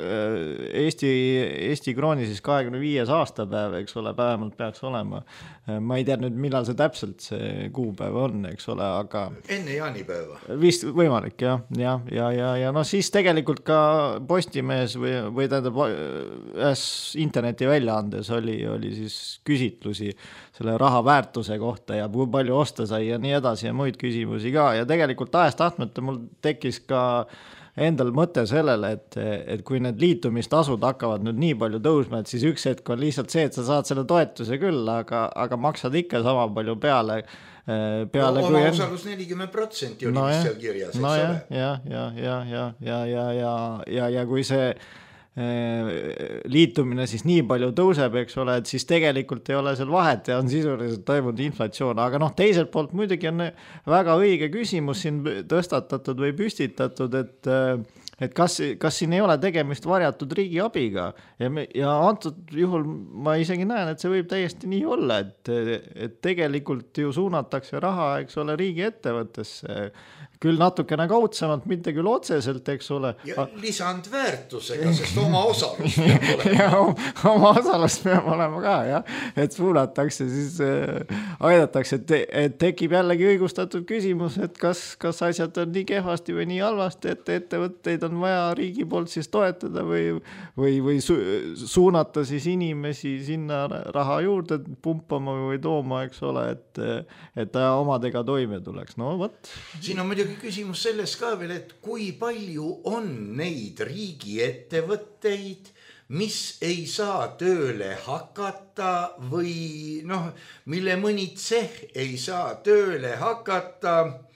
Eesti krooni siis 25. aastapäev, eks ole, vähemalt peaks olema. Ma ei tea nüüd, millal see täpselt see kuupäev on, eks ole, aga
enne jaanipäeva.
Vist võimalik, ja siis tegelikult ka Postimees või tähendab ühes interneti väljaandes oli siis küsitlusi selle raha väärtuse kohta ja kui palju osta sai ja nii edasi ja muid küsimusi ka ja tegelikult tahes-tahtmata mul tekkis ka endal mõte sellele, et kui need liitumistasud hakkavad nüüd nii palju tõusma, et siis üks hetk on lihtsalt see, et sa saad selle toetuse küll, aga maksad ikka sama palju peale
oma osalus 40% oli mis seal kirjas, eks ole?
Ja kui see liitumine siis nii palju tõuseb, eks ole, et siis tegelikult ei ole seal vahet ja on sisuliselt toimunud inflatsioon, aga teiselt poolt muidugi on väga õige küsimus siin tõstatatud või püstitatud, et kas siin ei ole tegemist varjatud riigi abiga ja antud juhul ma isegi näen, et see võib täiesti nii olla, et tegelikult ju suunatakse raha, eks ole, riigi ettevõttesse, küll natukene kaudsemalt, mitte küll otseselt, eks ole.
Ja lisandväärtusega, sest oma osalus peab olema.
Ja oma osalus peab olema ka, jah. Et suunatakse, siis aidatakse, et tekib jällegi õigustatud küsimus, et kas asjad on nii kehvasti või nii halvasti, et ettevõtteid on vaja riigi poolt siis toetada või suunata siis inimesi sinna raha juurde pumpama või tooma, eks ole, et ta omadega toime tuleks. No võt.
Siin on muidugi küsimus selles ka veel, et kui palju on neid riigiettevõtteid, mis ei saa tööle hakata või mille mõni tseh ei saa tööle hakata,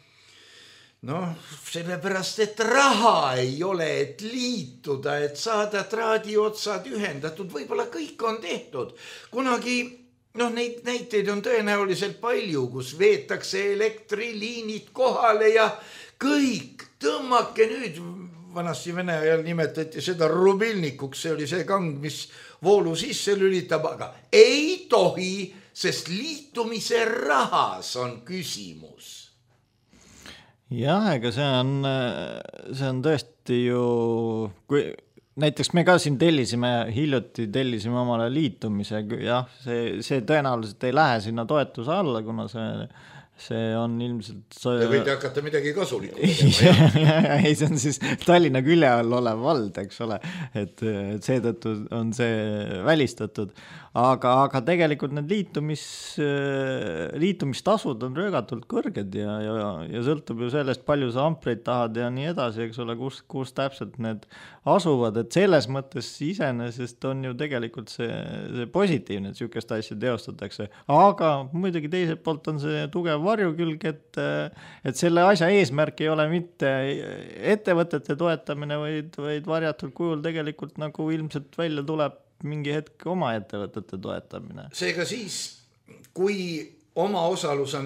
sellepärast, et raha ei ole, et liituda, et saada traadiotsad ühendatud, võib-olla kõik on tehtud. Kunagi neid näiteid on tõenäoliselt palju, kus veetakse elektriliinid kohale ja kõik, tõmmake nüüd, vanasti Vene ajal nimetati seda rubilnikuks, see oli see kang, mis voolu sisse lülitab, aga ei tohi, sest liitumise rahas on küsimus.
Jah, ega see on tõesti ju, kui näiteks me ka siin hiljuti tellisime omale liitumise, jah, see tõenäoliselt ei lähe sinna toetuse alla, kuna see on ilmselt
Te võite hakata midagi kasulikku tegema,
ei, see on siis Tallinna külje all olev vald, eks ole, et seetõttu on see välistatud, aga tegelikult need liitumistasud on röögatult kõrged ja sõltub ju sellest, palju sa ampreid tahad ja nii edasi, eks ole, kus täpselt need asuvad, et selles mõttes iseenesest on ju tegelikult see positiivne, et sükest asja teostatakse, aga muidugi teiselt poolt on see tugev varjukülg, et selle asja eesmärk ei ole mitte ettevõtete toetamine, vaid varjatud kujul tegelikult nagu ilmselt välja tuleb mingi hetk oma ettevõtete toetamine.
Seega siis, kui oma osalus on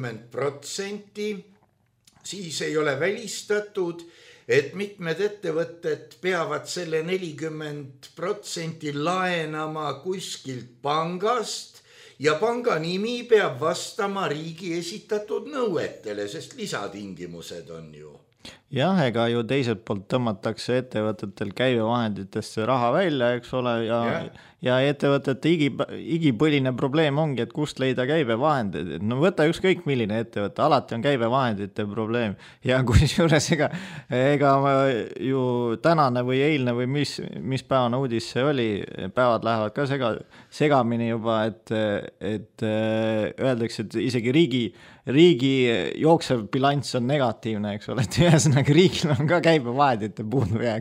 40%, siis ei ole välistatud, et mitmed ettevõtted peavad selle 40% laenama kuskilt pangast ja panga nimi peab vastama riigi esitatud nõuetele, sest lisatingimused on ju.
Jah, ega ju teiselt poolt tõmmatakse ettevõtetel käibevahenditesse raha välja, eks ole, ja ettevõtete igipõline probleem ongi, et kust leida käibevahendid. No võta ükskõik milline ettevõte, alati on käibevahendite probleem. Ja kusjuures ega ju tänane või eilne või mis päevane uudis see oli, päevad lähevad ka segamini juba, et öeldakse, et isegi riigi jooksev bilanss on negatiivne, eks ole, et ühesõnaga riigil on ka käibevahendite puudujääk.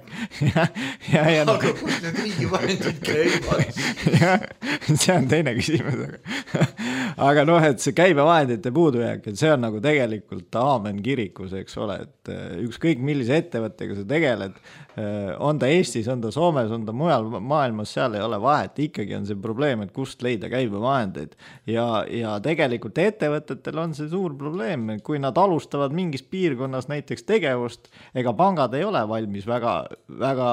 Aga kus need riigivahendid käivad?
See on teine küsimus. Aga noh, et see käibevahendite puudujääk, et see on nagu tegelikult aamen kirikus, eks ole, et ükskõik millise ettevõttega sa tegeled, on ta Eestis, on ta Soomes, on ta mujal maailmas, seal ei ole vahet, ikkagi on see probleem, et kust leida käibevahendeid ja tegelikult ettevõtetel on see suur probleem, kui nad alustavad mingis piirkonnas näiteks tegevust, ega pangad ei ole valmis väga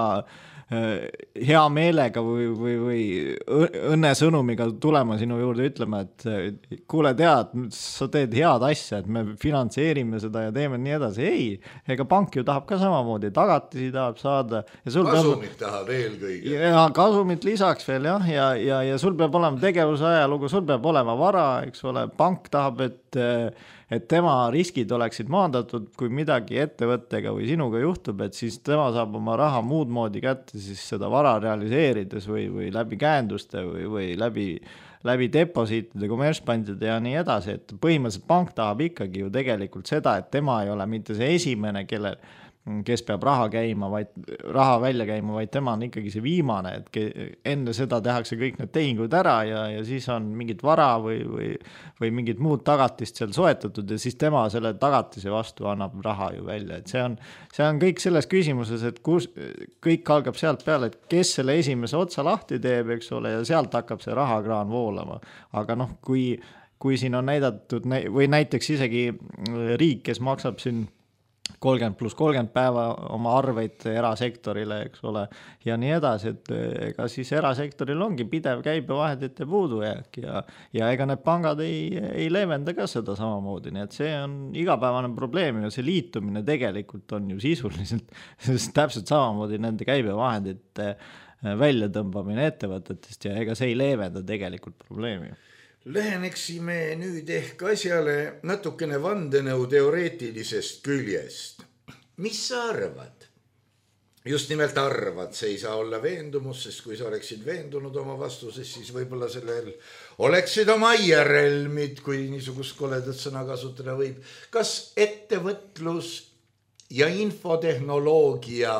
hea meelega või õnnesõnumiga tulema sinu juurde ütlema, et kuule tead, sa teed head asja, et me finantseerime seda ja teeme nii edasi. Ei, ega pank ju tahab ka samamoodi, tagatisi tahab saada.
Kasumit tahab eelkõige.
Ja kasumit lisaks veel ja sul peab olema tegevuse ajalugu, sul peab olema vara, eks ole, pank tahab, et tema riskid oleksid maandatud, kui midagi ettevõttega või sinuga juhtub, et siis tema saab oma raha muud moodi kätte siis seda vara realiseerides või läbi käenduste või läbi deposiitide, kommertspandide ja nii edasi, et põhimõtteliselt pank tahab ikkagi ju tegelikult seda, et tema ei ole mitte see esimene, kes peab raha välja käima, vaid tema on ikkagi see viimane, et enne seda tehakse kõik need tehingud ära ja siis on mingit vara või mingit muud tagatist seal soetatud ja siis tema selle tagatise vastu annab raha ju välja, et see on kõik selles küsimuses, et kõik algab sealt peale, et kes selle esimese otsa lahti teeb, eks ole, ja sealt hakkab see rahakraan voolama, aga noh, kui siin on näidatud või näiteks isegi riik, kes maksab siin 30+30 päeva oma arveid erasektorile, eks ole, ja nii edasi, et ega siis erasektoril ongi pidev käibevahendite puudujääk ja ega need pangad ei leevenda ka seda samamoodi, nii et see on igapäevane probleem ja see liitumine tegelikult on ju sisuliselt täpselt samamoodi nende käibevahendite väljatõmbamine ettevõtetest ja ega see ei leevenda tegelikult probleemi.
Läheneksime nüüd ehk asjale natukene vandenõu teoreetilisest küljest. Mis sa arvad? Just nimelt arvad, see ei saa olla veendumus, sest kui sa oleksid veendunud oma vastuses, siis võib-olla sellel oleksid oma IRL-mid, kui niisugust koledat sõna kasutada võib. Kas ettevõtlus ja infotehnoloogia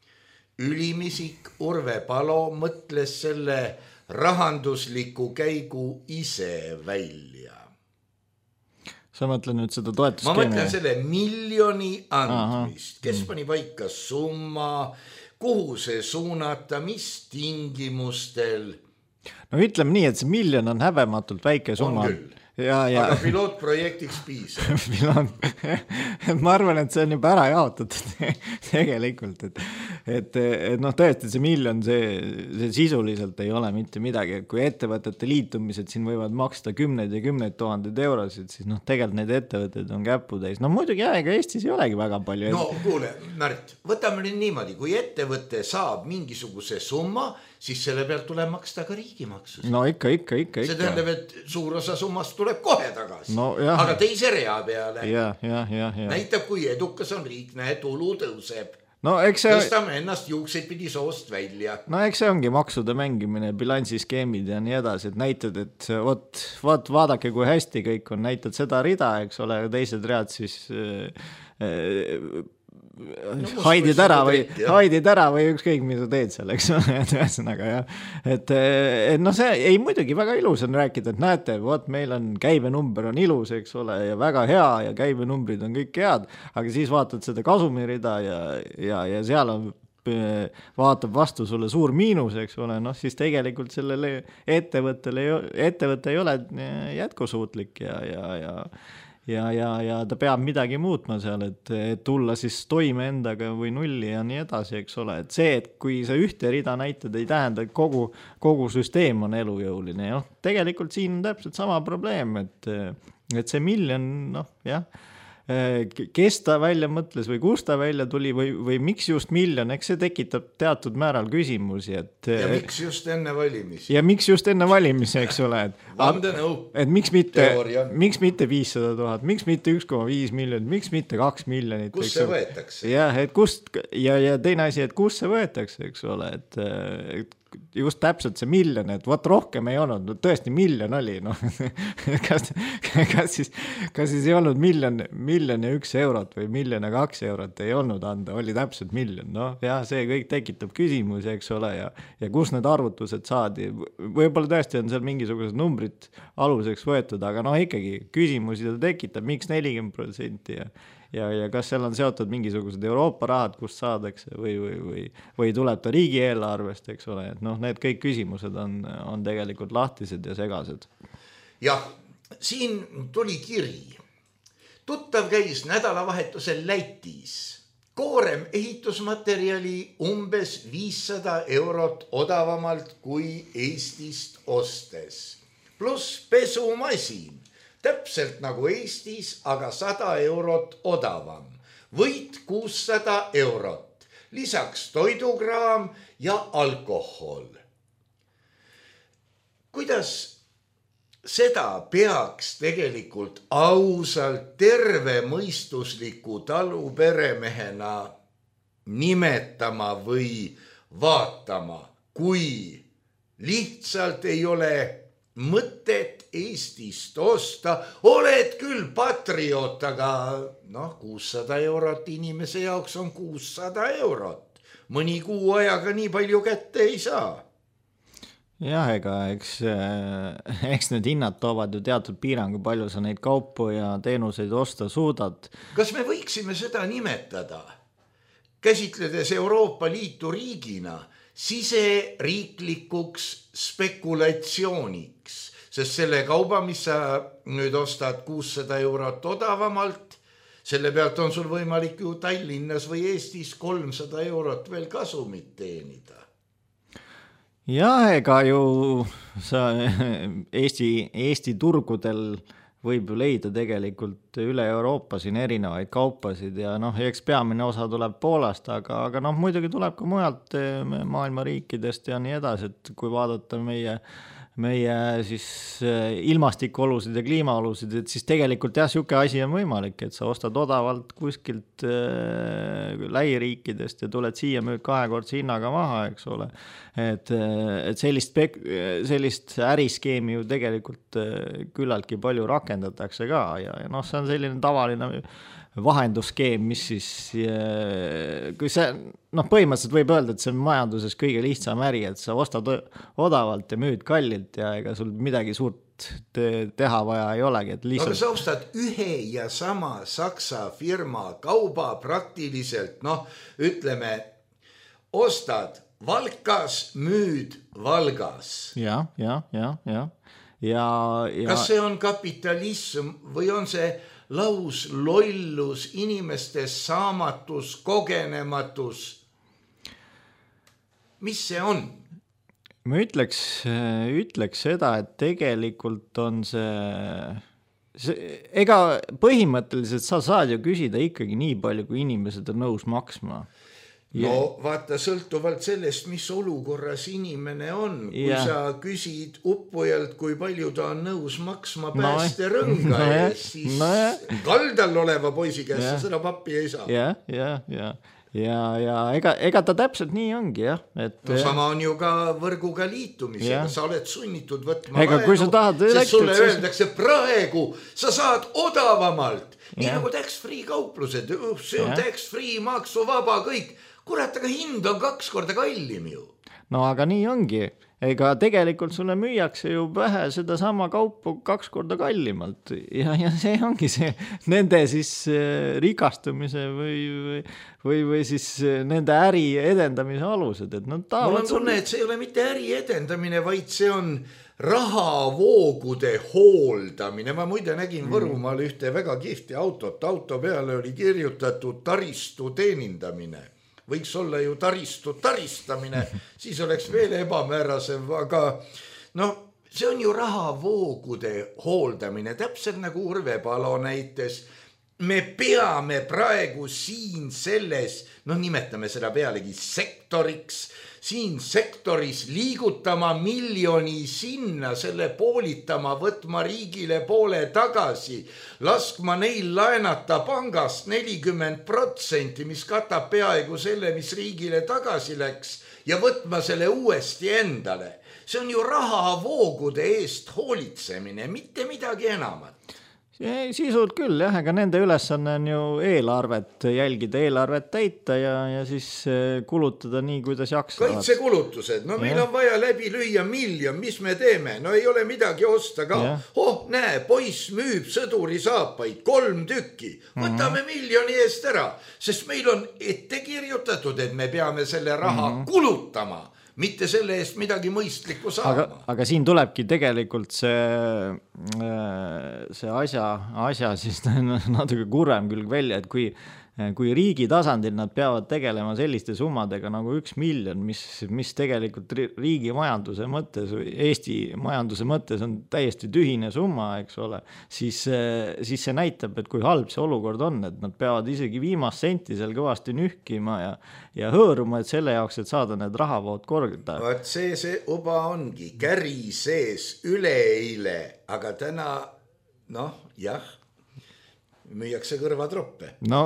ülimisik Urve Palo mõtles selle rahandusliku käigu ise välja?
Sa mõtled nüüd seda toetusskeemi?
Ma mõtlen selle miljoni andmist. Kes pani paika summa, kuhu see suunata, mis tingimustel?
No ütleme nii, et see miljon on häbematult väike summa.
On küll. Aga pilootprojektiks piisab.
Ma arvan, et see on juba ära jaotatud tegelikult, et noh, tõesti see miljon, see sisuliselt ei ole mitte midagi, kui ettevõtete liitumised siin võivad maksta 10 ja 10 000 eurosid, siis noh, tegelikult need ettevõtted on käputäis. No muidugi ega Eestis ei olegi väga palju.
No kuule, Märt, võtame nüüd niimoodi, kui ettevõte saab mingisuguse summa, siis selle pealt tuleb maksta ka riigimaksu.
No ikka.
See tähendab, et suur osa summast tuleb kohe tagasi,
no,
aga teise rea peale.
Ja.
Näitab, kui edukas on riik, näe, tulu tõuseb.
No,
tõstame ennast juukseid pidi soost välja.
No eks see ongi maksude mängimine, bilansiskeemid ja nii edasi, et näitad, et vot vaadake, kui hästi kõik on, näitad seda rida, eks ole, teised read siis haidid ära või ükskõik, mis sa teed seal, eks ole, et ühesõnaga jah. Et noh, see ei muidugi väga ilus on rääkida, et näete, vot meil on käibenumber on ilus, eks ole, ja väga hea ja käibenumbrid on kõik head, aga siis vaatad seda kasumirida ja seal on vaatab vastu sulle suur miinus, eks ole, noh siis tegelikult sellele ettevõte ei ole jätkusuutlik ja ta peab midagi muutma seal, et tulla siis toime endaga või nulli ja nii edasi, eks ole, et see, et kui sa ühte rida näitad, ei tähenda, et kogu süsteem on elujõuline, noh, tegelikult siin on täpselt sama probleem, et see miljon, noh, jah, kes ta välja mõtles või kus ta välja tuli või miks just miljon, eks see tekitab teatud määral küsimusi,
ja miks just enne valimisi?
Ja miks just enne valimisi, eks ole, et miks mitte 500 000, miks mitte 1,5 miljonit, miks mitte 2 miljonit?
Kus see võetakse?
Jah, et kust, ja teine asi, et kus see võetakse, eks ole, et just täpselt see miljon, et vot rohkem ei olnud, no tõesti miljon oli, noh, kas siis ei olnud miljon ja 1 eurot või miljon ja 2 eurot ei olnud anda, oli täpselt miljon, noh, ja see kõik tekitab küsimusi, eks ole, ja kus need arvutused saadi, võib-olla tõesti on seal mingisugused numbrid aluseks võetud, aga noh, ikkagi küsimusi ta tekitab, miks 40% ja kas seal on seotud mingisugused Euroopa rahad, kust saadakse või tuleb ta riigieelarvest, eks ole, et noh, need kõik küsimused on tegelikult lahtised ja segased.
Jah, siin tuli kiri. Tuttav käis nädalavahetusel Lätis. Koorem ehitusmaterjali umbes 500 eurot odavamalt kui Eestist ostes. Plus pesumasin. Täpselt nagu Eestis, aga 100 eurot odavam. Võit 600 eurot. Lisaks toidukraam ja alkohol. Kuidas seda peaks tegelikult ausalt tervemõistusliku taluperemehena nimetama või vaatama, kui lihtsalt ei ole mõtet Eestist osta, oled küll patriot, aga noh, 600 eurot inimese jaoks on 600 eurot. Mõni kuu ajaga nii palju kätte ei saa.
Jah, ega eks need hinnad toovad ju teatud piirangu, palju sa neid kaupu ja teenuseid osta suudad.
Kas me võiksime seda nimetada, käsitledes Euroopa Liitu riigina, siseriiklikuks spekulatsiooniks, sest selle kauba, mis sa nüüd ostad 600 eurot odavamalt, selle pealt on sul võimalik ju Tallinnas või Eestis 300 eurot veel kasumit teenida.
Jah, ega ju sa Eesti turgudel võib ju leida tegelikult üle Euroopa siin erinevaid kaupasid ja noh, eks peamine osa tuleb Poolast, aga noh, muidugi tuleb ka mujalt maailma riikidest ja nii edasi, et kui vaadata meie siis ilmastikuolusid ja kliimaolusid, et siis tegelikult jah, siuke asi on võimalik, et sa ostad odavalt kuskilt lähiriikidest ja tuled siia müüd 2-kordse hinnaga maha, eks ole. Et sellist äriskeemi ju tegelikult küllaltki palju rakendatakse ka ja noh, see on selline tavaline vahendusskeem, mis siis, kui see, noh, põhimõtteliselt võib öelda, et see on majanduses kõige lihtsam äri, et sa ostad odavalt ja müüd kallilt ja ega sul midagi suurt teha vaja ei olegi. Et lihtsalt...
Aga sa ostad ühe ja sama Saksa firma kauba praktiliselt, noh, ütleme, ostad Valkas, müüd Valgas.
Ja.
Kas see on kapitalism või on see laus lollus, inimeste saamatus, kogenematus? mis see on?
Ma ütleks seda, et tegelikult on ega põhimõtteliselt sa saad ju küsida ikkagi nii palju, kui inimesed on nõus maksma.
No vaata, sõltuvalt sellest, mis olukorras inimene on. Kui sa küsid uppujalt, kui palju ta on nõus maksma päästerõnga siis kaldal oleva poisi käest seda pappi ei saa.
Ja ega ta täpselt nii ongi, jah.
No sama on ju ka võrguga liitumisega. Sa oled sunnitud võtma
sest
sulle öeldakse praegu, sa saad odavamalt. Nii nagu tax-free kauplused, see on tax-free, maksuvaba, kõik. Kurat, aga hind on 2 korda kallim ju.
No aga nii ongi. Ega tegelikult sulle müüakse ju vähe seda sama kaupu 2 korda kallimalt. Ja see ongi see nende siis rikastumise või siis nende äri edendamise alused. Et
mul on tunne, et see ei ole mitte äri edendamine, vaid see on rahavoogude hooldamine. Ma muide nägin Võrumaal ühte väga kihvti autot. Auto peale oli kirjutatud taristu teenindamine. Võiks olla ju taristu taristamine, siis oleks veel ebamäärasem, aga see on ju rahavoogude hooldamine, täpselt nagu Urve Palo näites. Me peame praegu siin selles, nimetame seda pealegi sektoriks, siin sektoris liigutama miljoni sinna, selle poolitama, võtma riigile poole tagasi, laskma neil laenata pangast 40%, mis katab peaaegu selle, mis riigile tagasi läks ja võtma selle uuesti endale. See on ju rahavoogude eest hoolitsemine, mitte midagi enamat.
Sisult küll, jah, aga nende ülesanne on ju eelarvet jälgida, eelarvet täita ja siis kulutada nii, kuidas jaksavad.
Kaitsekulutused, meil on vaja läbi lüüa miljon, mis me teeme? Ei ole midagi osta ka. Näe, poiss müüb sõduri saapaid 3 tükki. Võtame miljoni eest ära, sest meil on ette kirjutatud, et me peame selle raha kulutama. Mitte selle eest midagi mõistlikku saama.
Aga siin tulebki tegelikult see asja siis natuke kurvem külg välja, et kui riigi tasandil nad peavad tegelema selliste summadega nagu 1 miljon, mis tegelikult riigi majanduse mõttes, Eesti majanduse mõttes on täiesti tühine summa, eks ole, siis see näitab, et kui halb see olukord on, et nad peavad isegi viimast senti seal kõvasti nühkima ja hõõruma, et selle jaoks, et saada need rahavood korda.
Vaat see uba ongi käri sees üleeile, aga täna, müüakse kõrvatroppe.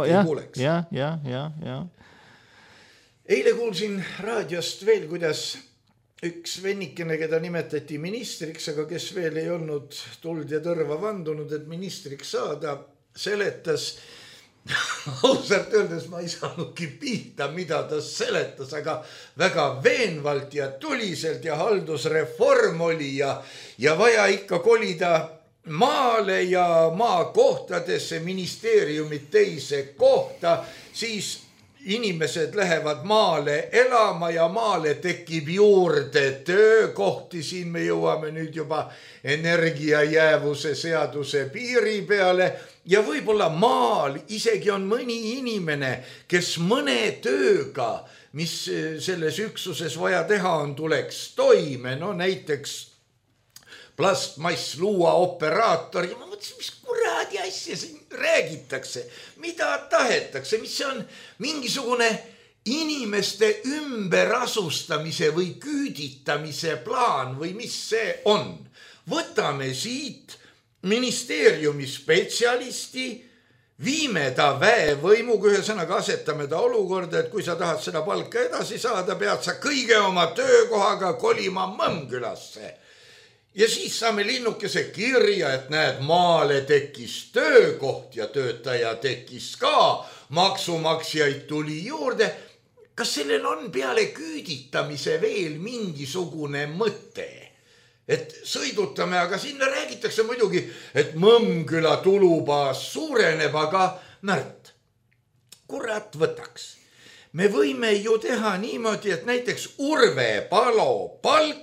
Eile kuulsin raadiost veel, kuidas üks vennikene, keda nimetati ministriks, aga kes veel ei olnud tuld ja tõrva vandunud, et ministriks saada, seletas, ausalt öeldes ma ei saanudki pihta, mida ta seletas, aga väga veenvalt ja tuliselt ja haldusreform oli ja vaja ikka kolida maale ja maakohtadesse, ministeeriumid teise kohta, siis inimesed lähevad maale elama ja maale tekib juurde töökohti. Siin me jõuame nüüd juba energiajäävuse seaduse piiri peale ja võib-olla maal isegi on mõni inimene, kes mõne tööga, mis selles üksuses vaja teha on, tuleks toime, näiteks plastmass luua operaator ja ma mõtlesin, mis kuradi asja siin räägitakse, mida tahetakse, mis see on mingisugune inimeste ümberasustamise või küüditamise plaan või mis see on. Võtame siit ministeeriumi spetsialisti, viime ta väevõimuga, ühesõnaga asetame ta olukorda, et kui sa tahad seda palka edasi saada, pead sa kõige oma töökohaga kolima Mõmmkülasse. Ja siis saame linnukese kirja, et näed, maale tekkis töökoht ja töötaja tekkis ka, maksumaksjaid tuli juurde. Kas sellel on peale küüditamise veel mingisugune mõte? Et sõidutame, aga sinna räägitakse muidugi, et Mõmmküla tulubaas suureneb, aga Märt, kurat võtaks. Me võime ju teha niimoodi, et näiteks Urve Palo palk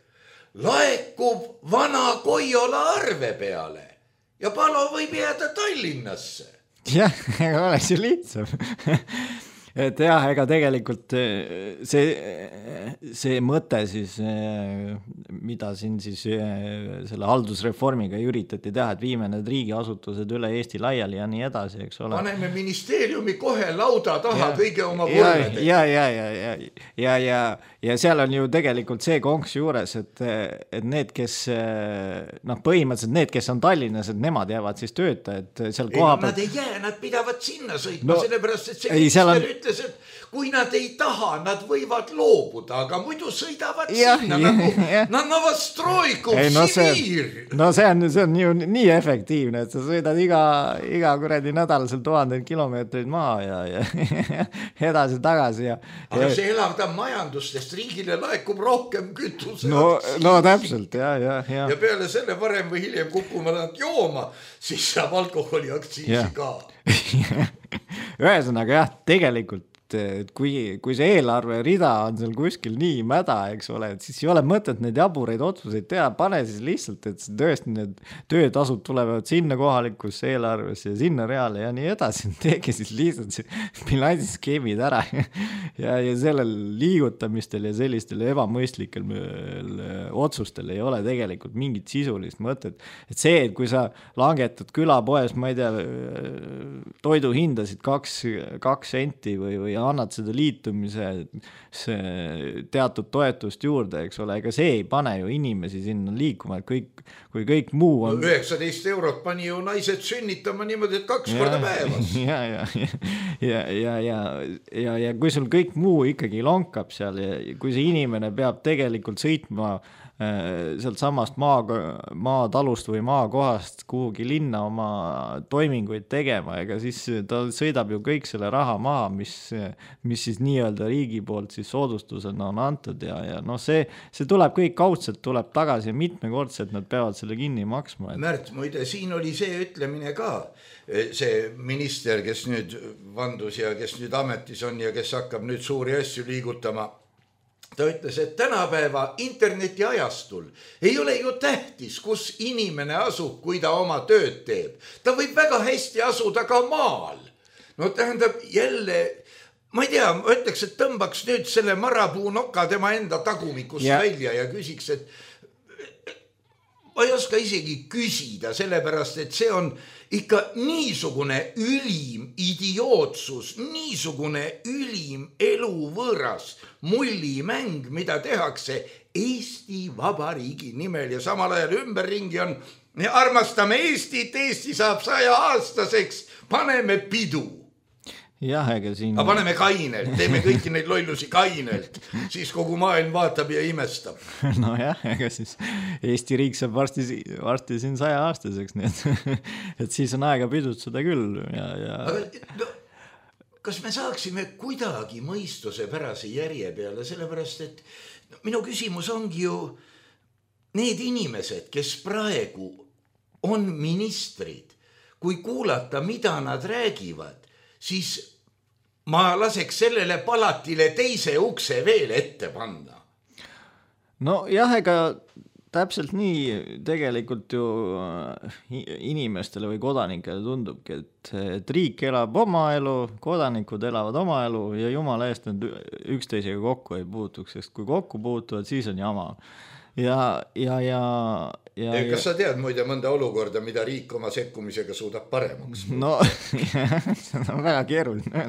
laekub vana Koiola arve peale ja Palo võib jääda Tallinnasse.
Jah, oleks ju lihtsam. et jah, ega tegelikult see mõte siis, mida siin siis selle haldusreformiga üritati teha, et viime need riigiasutused üle Eesti laiali ja nii edasi, eks ole.
Paneme ministeeriumi kohe lauda taha kõige oma võrredega.
Ja seal on ju tegelikult see konks juures, et need, kes põhimõtteliselt need, kes on Tallinnas, et nemad jäävad siis tööta, et seal koha
peal... Nad ei jää, nad pidavad sinna sõitma, sellepärast, et see minister ütles, et kui nad ei taha, nad võivad loobuda, aga muidu sõidavad sinna nagu Novostroikov, Sibir.
No see on ju nii efektiivne, et sa sõidad iga kuradi nädalasel 1000 kilomeetreid maha ja edasi-tagasi.
Aga see elavdab majandustest, riigile laekub rohkem kütuse.
No täpselt, ja.
Ja peale selle varem või hiljem kukkuma nad jooma, siis saab alkoholiaktsiisi ka.
Ühesõnaga jah, tegelikult et kui see eelarve rida on seal kuskil nii mäda, eks ole, et siis ei ole mõtet neid jabureid otsuseid teha, pane siis lihtsalt, et tõesti need töötasud tulevad sinna kohalikusse eelarvesse ja sinna reale ja nii edasi, teegi siis lihtsalt see bilansiskeemid ära ja sellel liigutamistel ja sellistel ebamõistlikel otsustel ei ole tegelikult mingit sisulist mõtet, et see, et kui sa langetad külapoes, ma ei tea, toidu hindasid 2 senti või annad seda liitumise teatud toetust juurde, eks ole, ega see ei pane ju inimesi sinna liikuma, et kui kõik muu on...
19 eurot pani ju naised sünnitama niimoodi, et 2 korda päevas.
Ja kui sul kõik muu ikkagi lonkab seal ja kui see inimene peab tegelikult sõitma sealt samast maatalust või maakohast kuhugi linna oma toiminguid tegema, ega siis ta sõidab ju kõik selle raha maha, mis siis nii-öelda riigi poolt siis soodustusena on antud ja see tuleb kõik kaudselt, tuleb tagasi ja mitmekordselt nad peavad selle kinni maksma.
Märt, muide, siin oli see ütlemine ka, see minister, kes nüüd vandus ja kes nüüd ametis on ja kes hakkab nüüd suuri asju liigutama. Ta ütles, et tänapäeva interneti ajastul ei ole ju tähtis, kus inimene asub, kui ta oma tööd teeb. Ta võib väga hästi asuda ka maal. No tähendab jälle, ma ei tea, ma ütleks, et tõmbaks nüüd selle marapuu noka tema enda tagumikust välja ja küsiks, et ma ei oska isegi küsida, sellepärast, et see on ikka niisugune ülim idiootsus, niisugune ülim eluvõõras mullimäng, mida tehakse Eesti Vabariigi nimel ja samal ajal ümberringi on armastame Eestit, Eesti saab 100-aastaseks, paneme pidu.
Jah, ega siin...
Aga paneme kainelt, teeme kõiki neid lollusi kainelt, siis kogu maailm vaatab ja imestab.
No jah, ega siis Eesti riik saab varsti siin 100-aastaseks, nii et siis on aega pidutseda küll.
Aga kas me saaksime kuidagi mõistuse pärase järje peale, sellepärast, et minu küsimus ongi ju need inimesed, kes praegu on ministrid, kui kuulata, mida nad räägivad, siis ma laseks sellele palatile teise ukse veel ette panna.
No jah, ega täpselt nii tegelikult ju inimestele või kodanikele tundubki, et riik elab oma elu, kodanikud elavad oma elu ja jumala eest nad üksteisega kokku ei puutuks, sest kui kokku puutuvad, siis on jama.
Kas sa tead muide mõnda olukorda, mida riik oma sekkumisega suudab paremaks?
No, see on väga keeruline.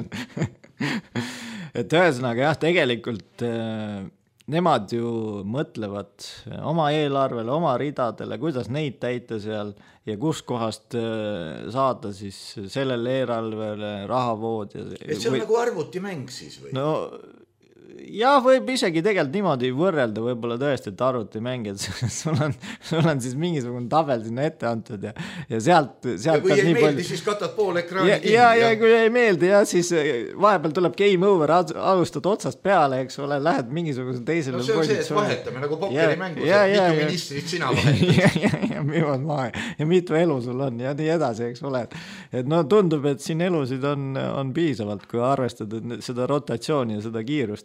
Et ühesõnaga jah, tegelikult nemad ju mõtlevad oma eelarvele, oma ridadele, kuidas neid täita seal ja kus kohast saada siis sellele eelarvele rahavood.
Et see on nagu arvutimäng siis või?
No jah, võib isegi tegelikult niimoodi võrrelda võib-olla tõesti, et arvutimängid, sul on siis mingisugune tabel sinna ette antud ja sealt
ja kui ei meeldi, siis katad pool ekraani kinni.
Ja kui ei meeldi, siis vahepeal tuleb game over, alustad otsast peale, eks ole, lähed mingisuguse teisele
positsiooni. No see on see, et vahetame nagu pokkerimängus, et mitu ministrit sina vahetad.
Ja mitu elu sul on ja nii edasi, eks ole. Et no tundub, et siin elusid on piisavalt, kui arvestada seda rotatsiooni ja seda kiirust,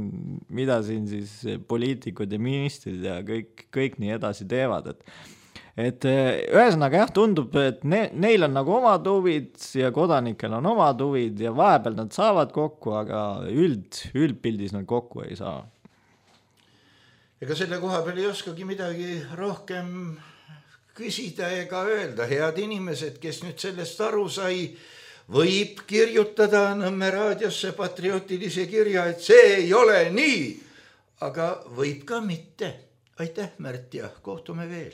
mida siin siis poliitikud ja ministrid ja kõik nii edasi teevad, et ühesõnaga jah, tundub, et neil on nagu omad huvid ja kodanikel on omad huvid ja vahepeal nad saavad kokku, aga üldpildis nad kokku ei saa.
Ega selle koha peal ei oskagi midagi rohkem küsida ega öelda. Head inimesed, kes nüüd sellest aru sai, võib kirjutada Nõmme raadiosse patriootilise kirja, et see ei ole nii, aga võib ka mitte. Aitäh, Märt, ja kohtume veel.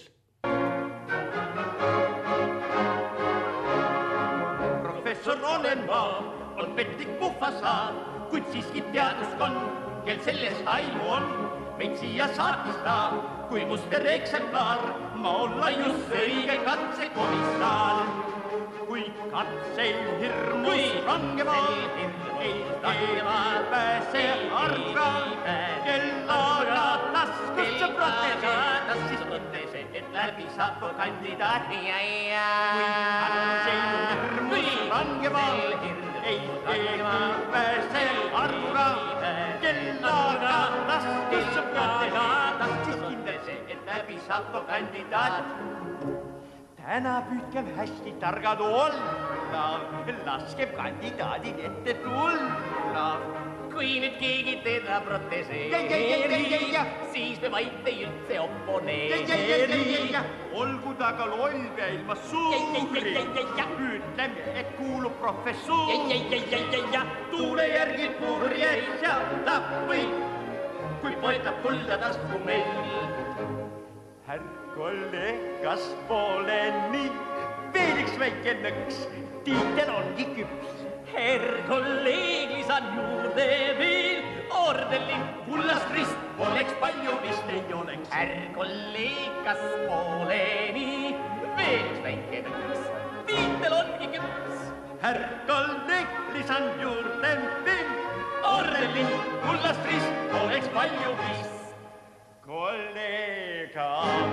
Professor olen ma, on petlik puhvasaad, kuid siiski teaduskond, kel selles aimu on, meid siia saatis ta, kui muster eksemplar, ma olla just õige katsekomissar. Kui katseil hirmus rangemal, ei pääse arga, kellaga taskusse protese, et läbi saab kandidaat. Kui katseil hirmus rangemal, ei pääse arga, kellaga taskusse protese, et läbi saab kandidaat. Täna püüdkem hästi targad olla, laskem kandidaadid ette tulla. Kui nüüd keegi teda proteseeri, siis me vaid ei üldse oponeeri. Olgu taga loll ja ilma suuri, ütlem, et kuulub professuur. Tuule järgi purjeris ja tapib, kui poetab kulda tasku meil. Kolleeg, kas pole nii? Veel üks väike nõks, tiitel ongi küps. Herr kolleeg, lisan juurde veel, ordelin kullast rist, poleks palju vist ei oleks. Herr kolleeg, kas pole nii? Veel üks väike nõks, tiitel ongi küps. Herr kolleeg, lisan juurde veel, ordelin kullast rist, poleks palju vist. Kolleega,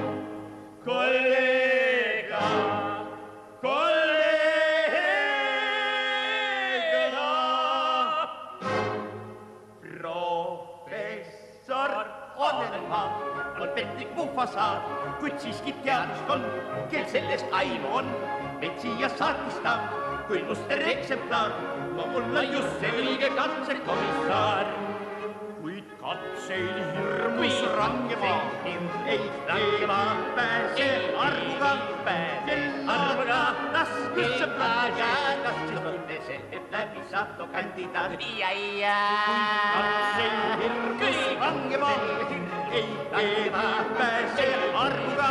kolleega, kolleega. Professor olen ma, on petlik puhvasaad, kuid siiski teaduskond, kel sellest aimu on, meid siia saatis ta, kui muster eksemplar, ma olla just see õige katsekomissar. Kuid katseil hirmus rangemaa, ei pääse arvuga, taskusse protese, et läbi saab kandidaat. Kuid katseil hirmus rangemaa, ei pääse arvuga,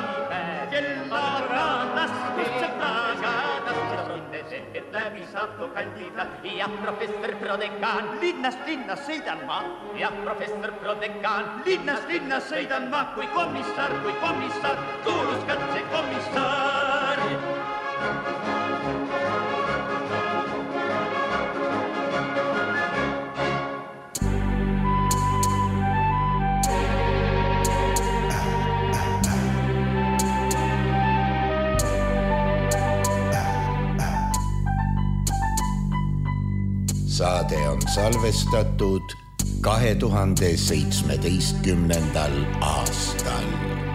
taskusse protese, et läbi saab kandidaat. Ja professor Prodekaan, linnast sõidan ma. Ja professor Prodekaan, linnast sõidan ma. Kui komissar, kuulus katsekomissar.
Saade on salvestatud 2017. aastal.